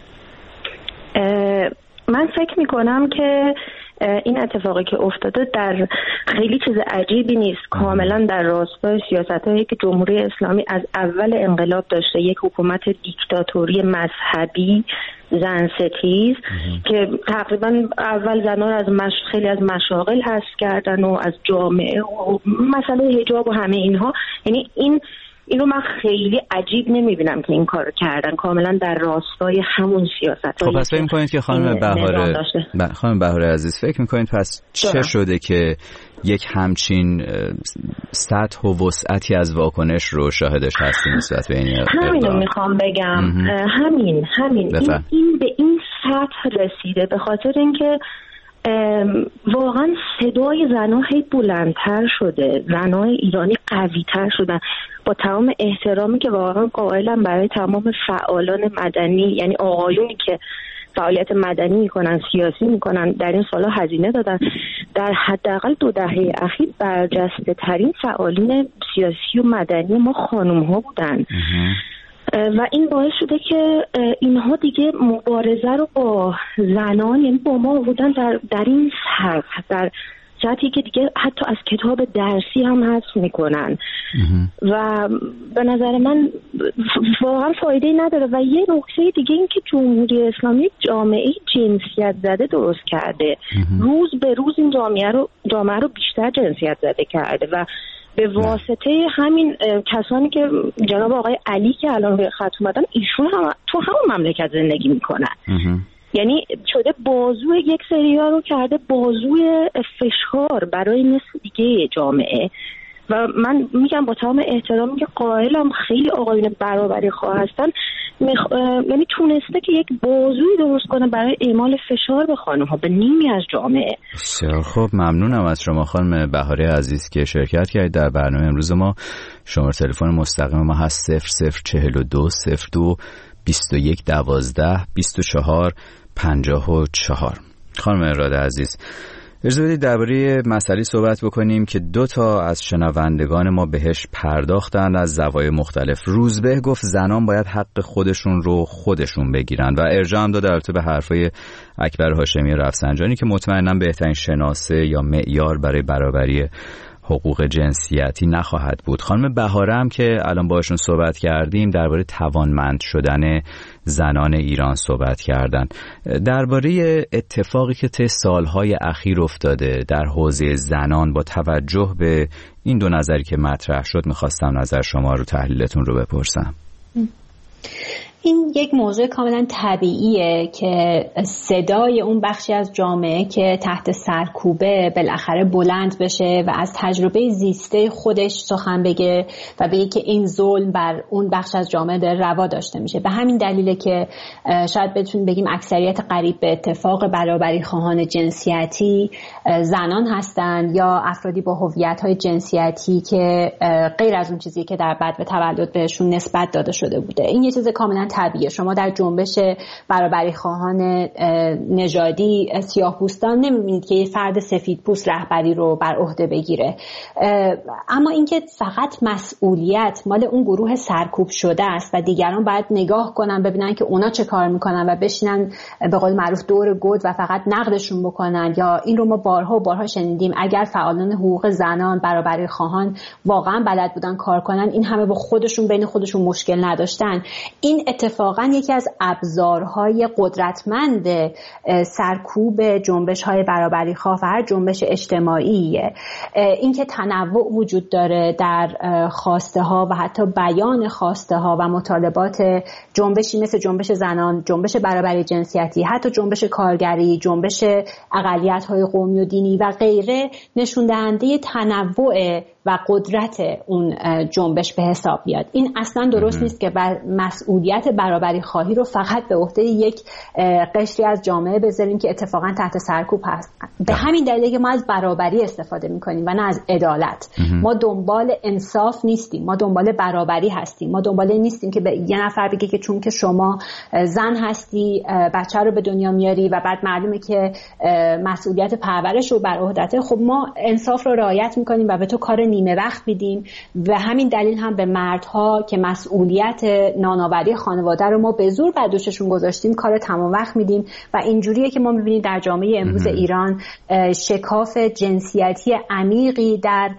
من فکر میکنم که این اتفاقی که افتاده در خیلی چیز عجیبی نیست، کاملا در راستای سیاستایی که جمهوری اسلامی از اول انقلاب داشته، یک حکومت دیکتاتوری مذهبی زن ستیز که تقریبا اول زنان از مش... خیلی از مشاغل حذف کردن و از جامعه و مسئله حجاب و همه اینها. یعنی این اینو من خیلی عجیب نمیبینم که این کارو کردن، کاملا در راستای همون سیاست. خب پس فکر میکنید که خانم بهاره ب... خانم بهاره عزیز فکر میکنید پس چه دارم. شده که یک همچین سطح و وسعتی از واکنش رو شاهدش هستیم نسبت به این اقدام؟ همینو میخوام بگم. همین همین این, این به این سطح رسیده به خاطر اینکه واقعا صدای زنها هی بلندتر شده، زنهای ایرانی قوی‌تر شدن. با تمام احترامی که واقعا قائلم برای تمام فعالان مدنی، یعنی آقایونی که فعالیت مدنی میکنن، سیاسی میکنن، در این سالا هزینه دادن، در حداقل دو دهه اخیر برجسته ترین فعالین سیاسی و مدنی ما خانم ها بودن و این باعث شده که اینها دیگه مبارزه رو با زنان، یعنی با ما بودن در, در این سطح، در سطحی که دیگه حتی از کتاب درسی هم حذف میکنن و به نظر من واقعا فایده نداره. و یه نکته دیگه این که جمهوری اسلامی جامعه جنسیت زده درست کرده، روز به روز این جامعه رو جامعه رو بیشتر جنسیت زده کرده و به واسطه همین کسانی که جناب آقای علی که الان به خط اومدن، ایشون هم تو همون مملکت زندگی میکنن. یعنی شده بازوی یک سری‌ها رو کرده بازوی فشار برای نصف دیگه جامعه. و من میگم با تمام احترامی که قائلم خیلی آقایون برابری خواه هستن، مخ... یعنی تونسته که یک بازوی درست کنه برای اعمال فشار به خانم‌ها، به نیمی از جامعه. بسیار خب، ممنونم از شما خانم بهاره عزیز که شرکت کردید در برنامه امروز ما. شماره تلفن مستقیم ما هست صفر صفر چهل و دو صفر دو بیست و یک دوازده بیست و چهار پنجاه و چهار. خانم اراده عزیز، اجازه بدید درباره مسئله صحبت بکنیم که دو تا از شنوندگان ما بهش پرداختن از زوایای مختلف. روزبه گفت زنان باید حق خودشون رو خودشون بگیرن و ارجاع هم داد البته به حرفای اکبر هاشمی رفسنجانی که مطمئناً بهترین شناسه یا معیار برای برابری حقوق جنسیتی نخواهد بود. خانم بهاره هم که الان باشون صحبت کردیم درباره توانمند شدن زنان ایران صحبت کردن. درباره اتفاقی که طی سالهای اخیر افتاده در حوزه زنان با توجه به این دو نظری که مطرح شد میخواستم نظر شما رو، تحلیلتون رو بپرسم. این یک موضوع کاملا طبیعیه که صدای اون بخشی از جامعه که تحت سرکوبه بالاخره بلند بشه و از تجربه زیسته خودش سخن بگه و بگه که این ظلم بر اون بخش از جامعه داره روا داشته میشه. به همین دلیله که شاید بتونیم بگیم اکثریت قریب به اتفاق برابری خواهان جنسیتی زنان هستن یا افرادی با هویت‌های جنسیتی که غیر از اون چیزی که در بعد به تولد بهشون نسبت داده شده بوده. این یه چیز کاملا طبیعیه. شما در جنبش برابری خواهان نژادی سیاه‌پوستان نمی‌بینید که یه فرد سفیدپوست رهبری رو بر عهده بگیره. اما اینکه فقط مسئولیت مال اون گروه سرکوب شده است و دیگران باید نگاه کنن ببینن که اونا چه کار میکنن و بشینن به قول معروف دور گود و فقط نقدشون بکنن، یا این رو ما بارها و بارها شنیدیم اگر فعالان حقوق زنان برابری خواهان واقعا بلد بودن کار کنن، این همه با خودشون بین خودشون مشکل نداشتن. این اتفاقا یکی از ابزارهای قدرتمند سرکوب جنبش‌های برابری خواه و هر جنبش اجتماعیه. اینکه تنوع وجود داره در خواسته ها و حتی بیان خواسته ها و مطالبات جنبشی مثل جنبش زنان، جنبش برابری جنسیتی، حتی جنبش کارگری، جنبش اقلیت‌های قومی و دینی و غیره نشون دهنده تنوع و قدرت اون جنبش به حساب بیاد. این اصلا درست نیست که مسئولیت برابری خواهی رو فقط به عهده یک قشری از جامعه بذاریم که اتفاقا تحت سرکوب هست. به همین دلیل که ما از برابری استفاده میکنیم و نه از عدالت. ما دنبال انصاف نیستیم، ما دنبال برابری هستیم. ما دنبال نیستیم که به یه نفر بگه که چون که شما زن هستی بچه رو به دنیا میاری و بعد معلومه که مسئولیت پرورش رو بر عهدته. خب ما انصاف رو رعایت میکنیم و به تو کار نیمه وقت میدیم و همین دلیل هم به مردها که مسئولیت نانآوری خانواده رو ما به زور بر دوششون گذاشتیم کار تمام وقت میدیم و اینجوریه که ما میبینیم در جامعه امروز ایران شکاف جنسیتی عمیقی در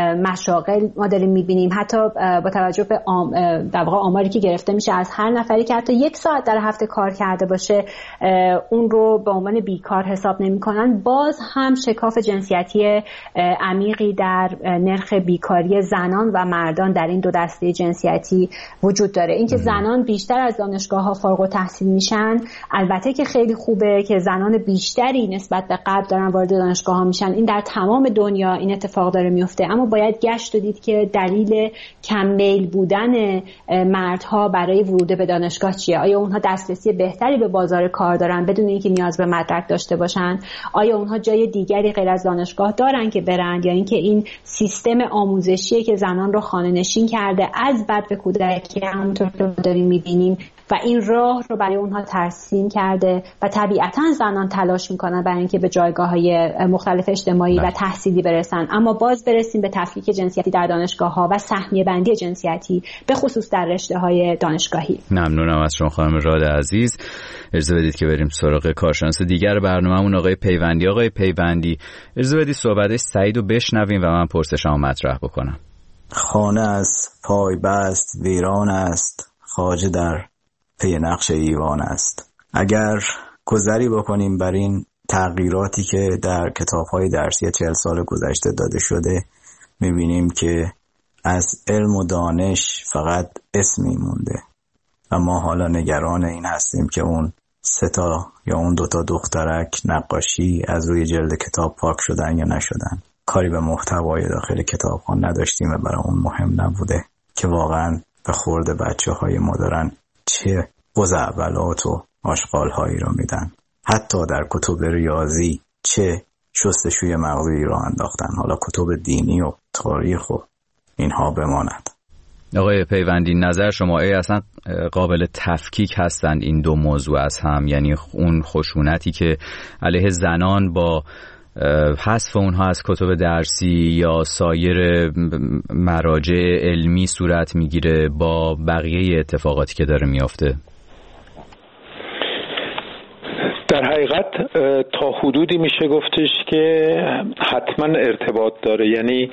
مشاغل ما داریم میبینیم. حتی با توجه به آم در واقع آماری که گرفته میشه از هر نفری که حتی یک ساعت در هفته کار کرده باشه اون رو به عنوان بیکار حساب نمیکنن، باز هم شکاف جنسیتی عمیقی در نرخ بیکاری زنان و مردان در این دو دسته جنسیتی وجود داره. اینکه زنان بیشتر از دانشگاه‌ها فارغ التحصیل میشن البته که خیلی خوبه که زنان بیشتری نسبت به قبل دارن وارد دانشگاه‌ها میشن، این در تمام دنیا این اتفاق داره میفته، اما باید گشت دید که دلیل کم میل بودن مردها برای ورود به دانشگاه چیه؟ آیا اونها دسترسی بهتری به بازار کار دارن بدون اینکه نیاز به مدرک داشته باشن؟ آیا اونها جای دیگری غیر از دانشگاه دارن که برن، یا اینکه این سیستم آموزشی که زنان رو خانه نشین کرده از بد به کودکی همونطور که داریم میبینیم و این راه رو برای اونها ترسیم کرده و طبیعتاً زنان تلاش میکنن برای اینکه به جایگاه‌های مختلف اجتماعی و تحصیلی برسن، اما باز برسیم به تفکیک جنسیتی در دانشگاه‌ها و سهمیه بندی جنسیتی به خصوص در رشته‌های دانشگاهی. ممنونم از شما خانم راد عزیز. اجازه بدید که بریم سراغ کارشناس دیگر برنامه‌مون آقای پیوندی. آقای پیوندی اجازه بدید صحبت سعید رو بشنویم و من پرسشمو مطرح بکنم. خانه از پای بست ویران است، خواجه در پی نقش ایوان است. اگر گذری بکنیم بر این تغییراتی که در کتاب‌های درسی چهل سال گذشته داده شده، می‌بینیم که از علم و دانش فقط اسمی مونده و ما حالا نگران این هستیم که اون سه تا یا اون دو تا دخترک نقاشی از روی جلد کتاب پاک شدن یا نشدن. کاری به محتوای داخل کتاب‌ها نداشتیم و برای اون مهم نبوده که واقعاً به خورد بچه‌های ما دارن چه بزعبلات و آشغال‌هایی رو میدن. حتی در کتب ریاضی چه شستشوی مغزی رو انداختن، حالا کتب دینی و تاریخ و اینها بماند. آقای پیوندی نظر شما ای اصلا قابل تفکیک هستند این دو موضوع از هم؟ یعنی اون خشونتی که علیه زنان با حذف اونها از کتب درسی یا سایر مراجع علمی صورت میگیره با بقیه اتفاقاتی که داره میافته؟ در حقیقت تا حدودی میشه گفتش که حتما ارتباط داره. یعنی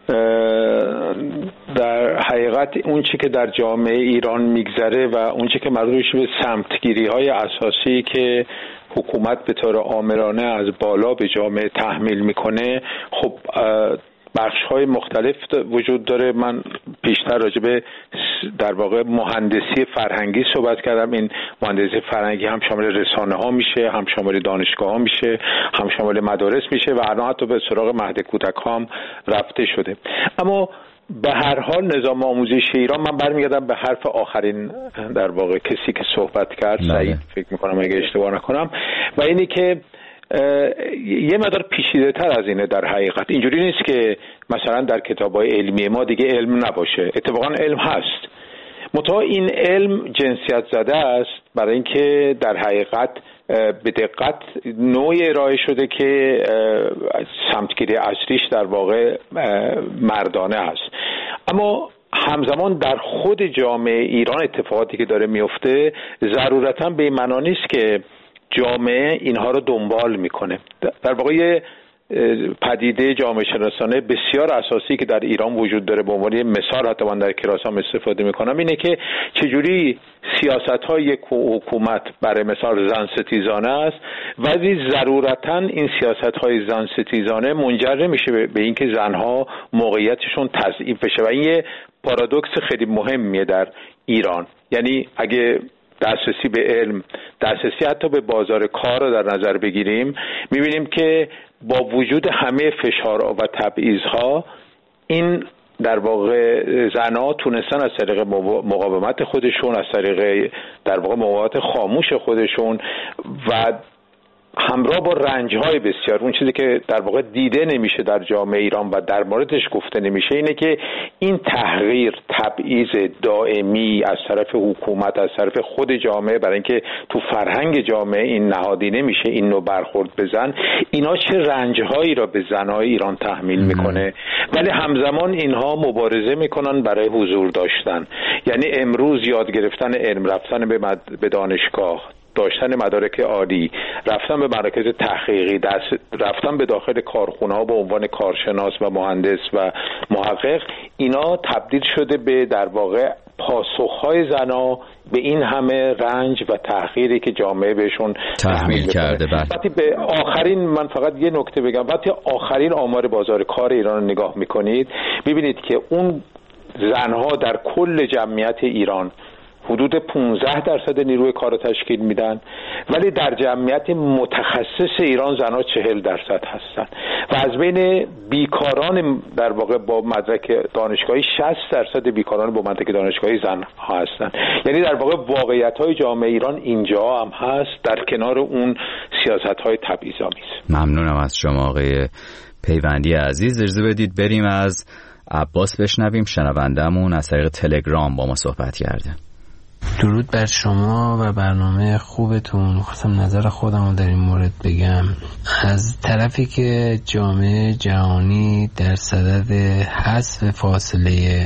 در حقیقت اون چی که در جامعه ایران میگذره و اون چی که مربوط به سمتگیری های اساسی که حکومت به طور آمرانه از بالا به جامعه تحمیل میکنه، خب بخش‌های مختلف وجود داره. من پیشتر راجع به در واقع مهندسی فرهنگی صحبت کردم. این مهندسی فرهنگی هم شامل رسانه ها میشه، هم شامل دانشگاه ها میشه، هم شامل مدارس میشه و الان حتی به سراغ مهد کودک هم رفته شده. اما به هر حال نظام آموزشی ایران، من برمیگردم به حرف آخرین در واقع کسی که صحبت کرد، سعید فکر میکنم اگه اشتباه نکنم، و اینی که یه مقدار پیچیده تر از اینه. در حقیقت اینجوری نیست که مثلا در کتاب‌های علمی ما دیگه علم نباشه، اتفاقا علم هست، منتها این علم جنسیت زده است برای اینکه در حقیقت به دقت نوعی ارائه شده که سمتگیری اصلیش در واقع مردانه است. اما همزمان در خود جامعه ایران اتفاقاتی که داره میفته ضرورتاً به این معنا نیست که جامعه اینها رو دنبال میکنه. در واقع پدیده جامعه شناسانه بسیار اساسی که در ایران وجود داره، به عنوان مثال حتی من در کلاسام استفاده میکنم، اینه که چجوری سیاست‌های یک حکومت برای مثال زن ستیزانه است، ولی ضرورتاً این سیاست‌های زن ستیزانه منجر نمیشه به اینکه زنها موقعیتشون تضعیف بشه و این یه پارادوکس خیلی مهمیه در ایران. یعنی اگه دسترسی به علم، دسترسی حتی به بازار کار رو در نظر بگیریم، می‌بینیم که با وجود همه فشارها و تبعیض‌ها این در واقع زنها تونستن از طریق مقاومت خودشون، از طریق در واقع مقاومت خاموش خودشون و همراه با رنج‌های بسیار، اون چیزی که در واقع دیده نمیشه در جامعه ایران و در موردش گفته نمیشه اینه که این تحقیر، تبعیض دائمی از طرف حکومت، از طرف خود جامعه، برای اینکه تو فرهنگ جامعه این نهادی نمیشه این نوع برخورد بزن، اینا چه رنج‌هایی را به زن‌های ایران تحمیل میکنه، ولی همزمان اینها مبارزه میکنن برای حضور داشتن. یعنی امروز یاد گرفتن علم، رفتن به, مد... به دانشگاه، داشتن مدارک عالی، رفتن به مراکز تحقیقی، رفتن به داخل کارخونه ها به عنوان کارشناس و مهندس و محقق، اینا تبدیل شده به در واقع پاسخهای زنا به این همه رنج و تحقیری که جامعه بهشون تحمیل کرده. وقتی به آخرین، من فقط یه نکته بگم، وقتی آخرین آمار بازار کار ایران رو نگاه میکنید ببینید که اون زنها در کل جمعیت ایران حدود پانزده درصد نیروی کار رو تشکیل میدن، ولی در جمعیت متخصص ایران زنها چهل درصد هستن و از بین بیکاران در واقع با مدرک دانشگاهی شصت درصد بیکاران با مدرک دانشگاهی زن ها هستن. یعنی در واقع واقعیت های جامعه ایران اینجا هم هست در کنار اون سیاست های تبعیض‌آمیز. ممنونم از شما آقای پیوندی عزیز. اجازه بدید بریم از عباس بشنویم، شنوندمون از طریق تلگرام با ما صحبت کرده. درود بر شما و برنامه خوبتون. خواستم نظر خودم رو در این مورد بگم. از طرفی که جامعه جهانی در صدد حذف فاصله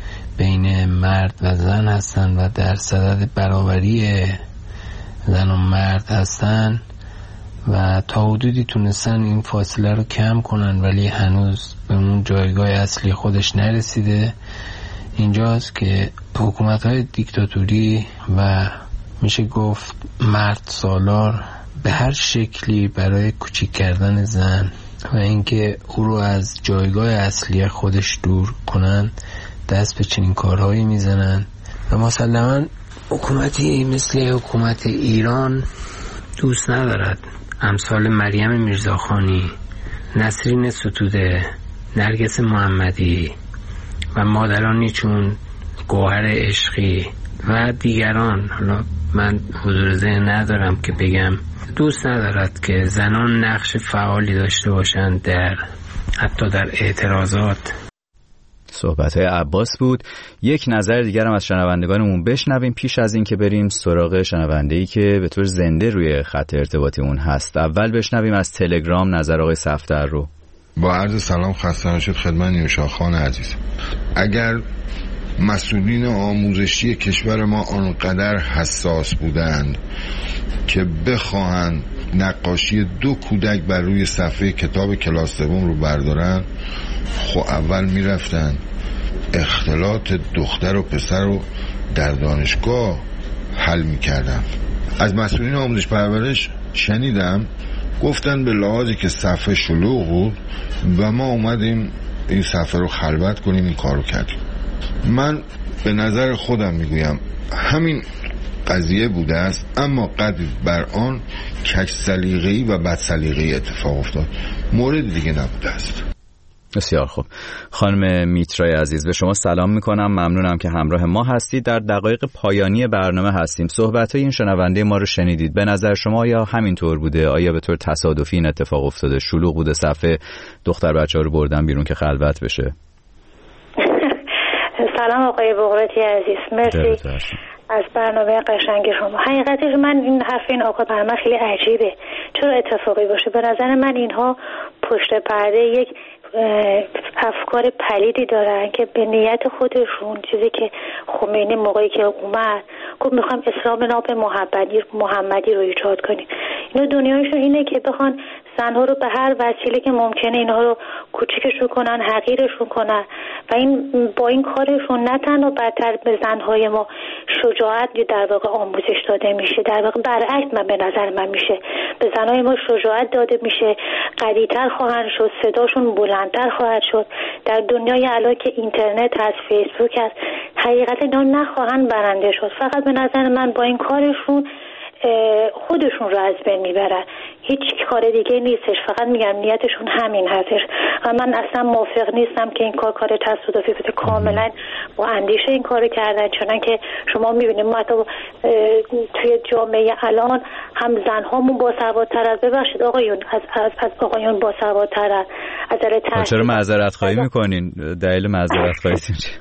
بین مرد و زن هستن و در صدد برابری زن و مرد هستن و تا حدودی تونستن این فاصله رو کم کنن، ولی هنوز به اون جایگاه اصلی خودش نرسیده. اینجاست که حکومت‌های دیکتاتوری و میشه گفت مرد سالار به هر شکلی برای کوچیک کردن زن و اینکه او رو از جایگاه اصلی خودش دور کنن دست به چنین کارهایی میزنن و مسلماً حکومتی مثل حکومت ایران دوست ندارد امثال مریم میرزاخانی، نسرین ستوده، نرگس محمدی و مادرانی چون گوهر عشقی و دیگران، حالا من حضور ذهن ندارم که بگم، دوست ندارد که زنان نقش فعالی داشته باشند در حتی در اعتراضات. صحبت‌های عباس بود. یک نظر دیگر هم از شنوندگانمون بشنویم پیش از این که بریم سراغ شنونده‌ای که به طور زنده روی خط ارتباطیمون هست. اول بشنویم از تلگرام نظر آقای صفدر رو. با عرض سلام خسته نباشید خدمت نیوشا خان عزیز. اگر مسئولین آموزشی کشور ما آنقدر حساس بودند که بخواهند نقاشی دو کودک بر روی صفحه کتاب کلاس دوم رو بردارن، خب اول میرفتن اختلاط دختر و پسر رو در دانشگاه حل میکردن. از مسئولین آموزش پرورش شنیدم گفتن به لحاظی که صفحه شلوغ بود و ما اومدیم این صفحه رو خلوت کنیم، این کار رو کردیم. من به نظر خودم میگویم همین قضیه بوده است، اما قدر بر آن کج سلیقه‌ای و بد سلیقه‌ای اتفاق افتاد، مورد دیگه نبوده است. بسیار خوب. خانم میترای عزیز به شما سلام میکنم، ممنونم که همراه ما هستید. در دقایق پایانی برنامه هستیم. صحبت‌های این شنونده ما رو شنیدید. به نظر شما آیا همینطور بوده؟ آیا به طور تصادفی این اتفاق افتاده؟ شلوغ بوده صفحه، دختر بچه‌ها رو بردن بیرون که خلوت بشه؟ سلام آقای بغراتی عزیز، مرسی از برنامه قشنگ شما. حقیقتش من این حرف این آقا برای من خیلی عجیبه. چرا اتفاقی باشه؟ به نظر من اینها پشت پرده یک افکار پلیدی دارن که به نیت خودشون، چیزی که خمینی موقعی که اومد گفت میخوام اسلام ناب محمدی محمدی رو ایجاد کنیم، اینا دنیایشون اینه که بخوان زنها رو به هر وسیله که ممکنه اینها رو کوچیکشون کنن، حقیرشون کنن و این با این کارشون نه تنها بدتر به زنهای ما شجاعت در واقع آموزش داده میشه، در واقع برعکس من به نظر من میشه به زنهای ما شجاعت داده میشه، قوی‌تر خواهند شد، صداشون بلندتر خواهد شد. در دنیای الان که اینترنت هست، فیسبوک هست، حقیقت اینا نخواهند برنده شد. فقط به نظر من با این کارشون خودشون رو از بین میبرن، هیچ کار دیگه نیستش. فقط میگم نیتشون همین هستش و من اصلا موافق نیستم که این کار کار تصادفی بوده. کاملا با اندیشه این کار کردن، چون که شما میبینید ما حتی توی جامعه الان هم زنهامون باسوادتر از ببخشید آقایون از از, از آقایون باسوادتر از از چرا معذرت خواهی میکنین؟ دلیل معذرت خواهیتون چیه؟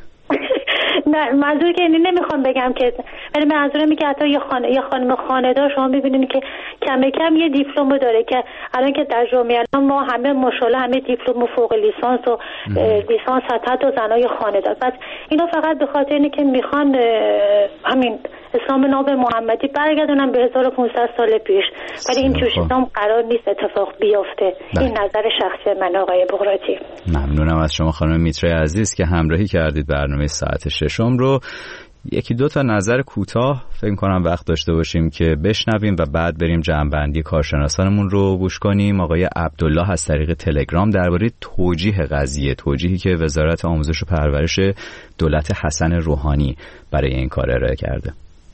نه منظور که اینی نمیخوام بگم که، ولی منظورم اینه که حتی یه خانه یه خانم خانه‌دار شما ببینید که کم کم یه دیپلم داره که الان که در جامعه الان ما همه ماشاءالله همه دیپلم و فوق لیسانس و لیسانس حتی زنای خانه‌دار. بعد اینا فقط به خاطر اینه که میخوان همین اسلام ناب محمدی برگردونن به هزار و پانصد سال پیش، ولی این جور چیزا قرار نیست اتفاق بیفته. این نظر شخصی من آقای بغراتی. ممنونم از شما خانم میتره عزیز که همراهی کردید برنامه ساعت ششم رو. یکی دو تا نظر کوتاه فکر کنم وقت داشته باشیم که بشنویم و بعد بریم جمع‌بندی کارشناسانمون رو گوش کنیم. آقای عبدالله از طریق تلگرام درباره توجیه قضیه، توجیهی که وزارت آموزش و پرورش دولت حسن روحانی برای این کار ارائه کرده.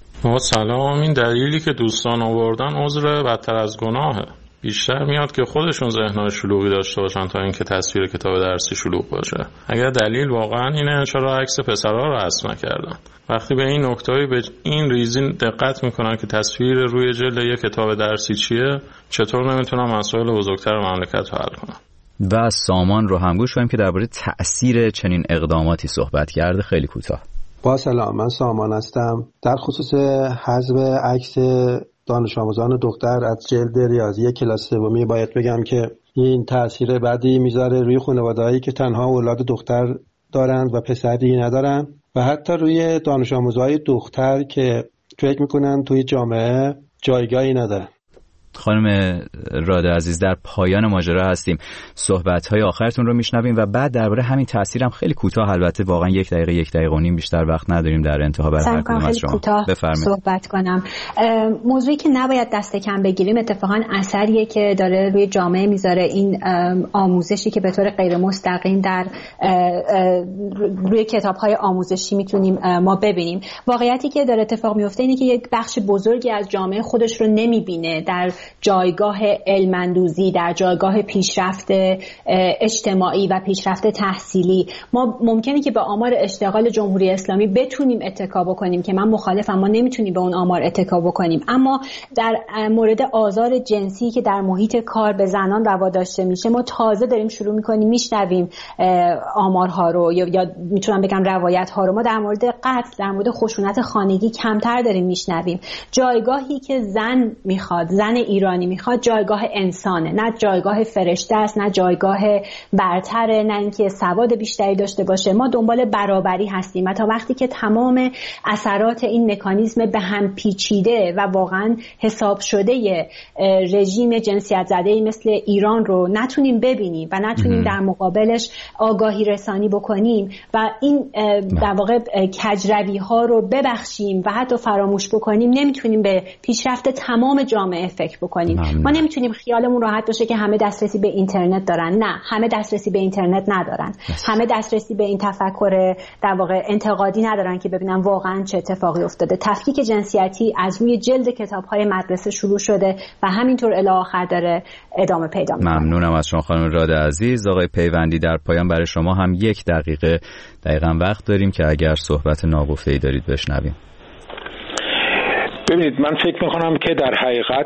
سلام، این دلیلی که دوستان آوردن عذر بدتر از گناهه. بیشتر میاد که خودشون ذهن‌های شلوغی داشته باشن تا اینکه تصویر کتاب درسی شلوغ باشه. اگر دلیل واقعا اینه چرا عکس پسرها رو رسم نکردن؟ وقتی به این نکته‌ای به این ریزی دقت میکنن که تصویر روی جلد یک کتاب درسی چیه، چطور نمیتونن مسائل بزرگتر مملکت رو حل کنن؟ و از سامان رو هم گوش کنیم که درباره تأثیر چنین اقداماتی صحبت کرده. خیلی کوتاه. با سلام، من سامان هستم. در خصوص حذف عکس دانش آموزان دختر از جلد ریاضی کلاس سومی باید بگم که این تأثیر بدی میذاره روی خانواده‌هایی که تنها اولاد دختر دارند و پسری ندارن و حتی روی دانش آموزهای دختر که فکر میکنن توی جامعه جایگاهی ندارن. خانم راده عزیز، در پایان ماجرا هستیم. صحبت‌های آخرتون رو میشنویم و بعد درباره همین تاثیرم خیلی کوتاه، البته واقعا یک دقیقه یک دقیقه و نیم بیشتر وقت نداریم در انتها برای هر کدوم از شما. بفرمایید. صحبت کنم. موضوعی که نباید دست کم بگیریم اتفاقا اثریه که داره روی جامعه میذاره این آموزشی که به طور غیر مستقیم در روی کتاب‌های آموزشی میتونیم ما ببینیم. واقعیتی که داره اتفاق میفته اینه که یک بخش بزرگی از جامعه خودش رو نمیبینه در جایگاه علم‌اندوزی، در جایگاه پیشرفت اجتماعی و پیشرفت تحصیلی. ما ممکنه که به آمار اشتغال جمهوری اسلامی بتونیم اتکا بکنیم که من مخالفم، ما نمیتونیم به اون آمار اتکا بکنیم، اما در مورد آزار جنسی که در محیط کار به زنان روا داشته میشه ما تازه داریم شروع میکنیم میشنویم آمارها رو یا, یا میتونم بگم روایت ها رو. ما در مورد قتل، در مورد خشونت خانگی کمتر داریم میشنویم. جایگاهی که زن میخواد، زن ایرانی میخواد، جایگاه انسانه، نه جایگاه فرشته است، نه جایگاه برتره، نه اینکه سواد بیشتری داشته باشه. ما دنبال برابری هستیم و تا وقتی که تمام اثرات این مکانیزم به هم پیچیده و واقعا حساب شده رژیم جنسیت زده‌ای مثل ایران رو نتونیم ببینیم و نتونیم در مقابلش آگاهی رسانی بکنیم و این در واقع کجروی ها رو ببخشیم و حتی فراموش بکنیم، نمیتونیم به پیشرفت تمام جامعه فکر بکنیم. ممنون. ما نمیتونیم خیالمون راحت باشه که همه دسترسی به اینترنت دارن. نه، همه دسترسی به اینترنت ندارن. بس. همه دسترسی به این تفکر در واقع انتقادی ندارن که ببینن واقعا چه اتفاقی افتاده. تفکیک جنسیتی از روی جلد کتاب‌های مدرسه شروع شده و همینطور الی آخر داره ادامه پیدا می‌کنه. ممنونم از شما خانم راده عزیز. آقای پیوندی، در پایان برای شما هم یک دقیقه دقیقاً وقت داریم که اگر صحبت ناگفته‌ای دارید بشنویم. ببینید، من فکر می‌کنم که در حقیقت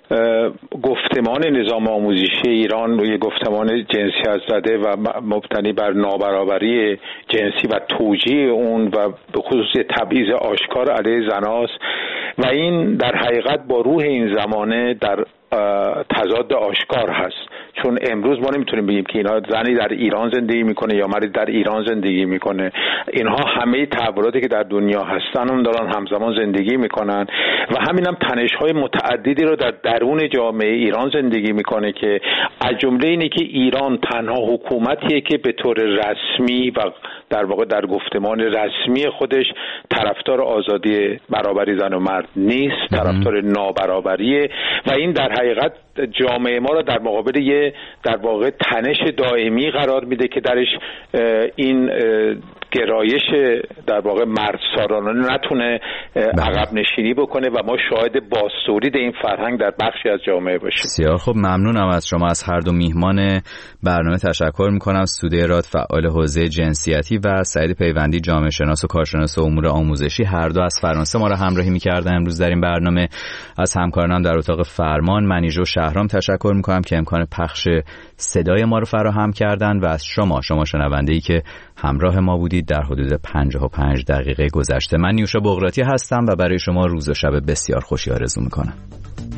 گفتمان نظام آموزشی ایران روی گفتمان جنسیت زده و مبتنی بر نابرابری جنسی و توجیه اون و به خصوص تبعیض آشکار علیه زناست و این در حقیقت با روح این زمانه در تضاد آشکار هست، چون امروز ما نمیتونیم بگیم که اینها زنی در ایران زندگی میکنه یا مردی در ایران زندگی میکنه. اینها همه تحولاتی که در دنیا هستن اون دارن همزمان زندگی میکنن و همین هم تنش‌های متعددی رو در درون جامعه ایران زندگی میکنه که از جمله اینه که ایران تنها حکومتیه که به طور رسمی و در واقع در گفتمان رسمی خودش طرفدار آزادی برابری زن و مرد نیست، طرفدار نابرابریه و این در حقیقت جامعه ما را در مقابل یه در واقع تنش دائمی قرار میده که درش این گرایش در واقع مردسالارانه نتونه عقب نشینی بکنه و ما شاهد بازتولید این فرهنگ در بخشی از جامعه باشیم. بسیار خب، ممنونم از شما. از هر دو میهمان برنامه تشکر میکنم. سوده راد، فعال حوزه جنسیتی، و سعید پیوندی، جامعه شناس و کارشناس امور آموزشی، هر دو از فرانسه ما را همراهی میکردن امروز در این برنامه. از همکارانم در اتاق فرمان منیژه و شهرام تشکر میکنم که امکان پخش صدای ما رو فراهم کردن و از شما شما شنونده‌ای که همراه ما بودید در حدود پنجاه و پنج دقیقه گذشته. من نیوشا بغراتی هستم و برای شما روز و شب بسیار خوشی آرزو میکنم.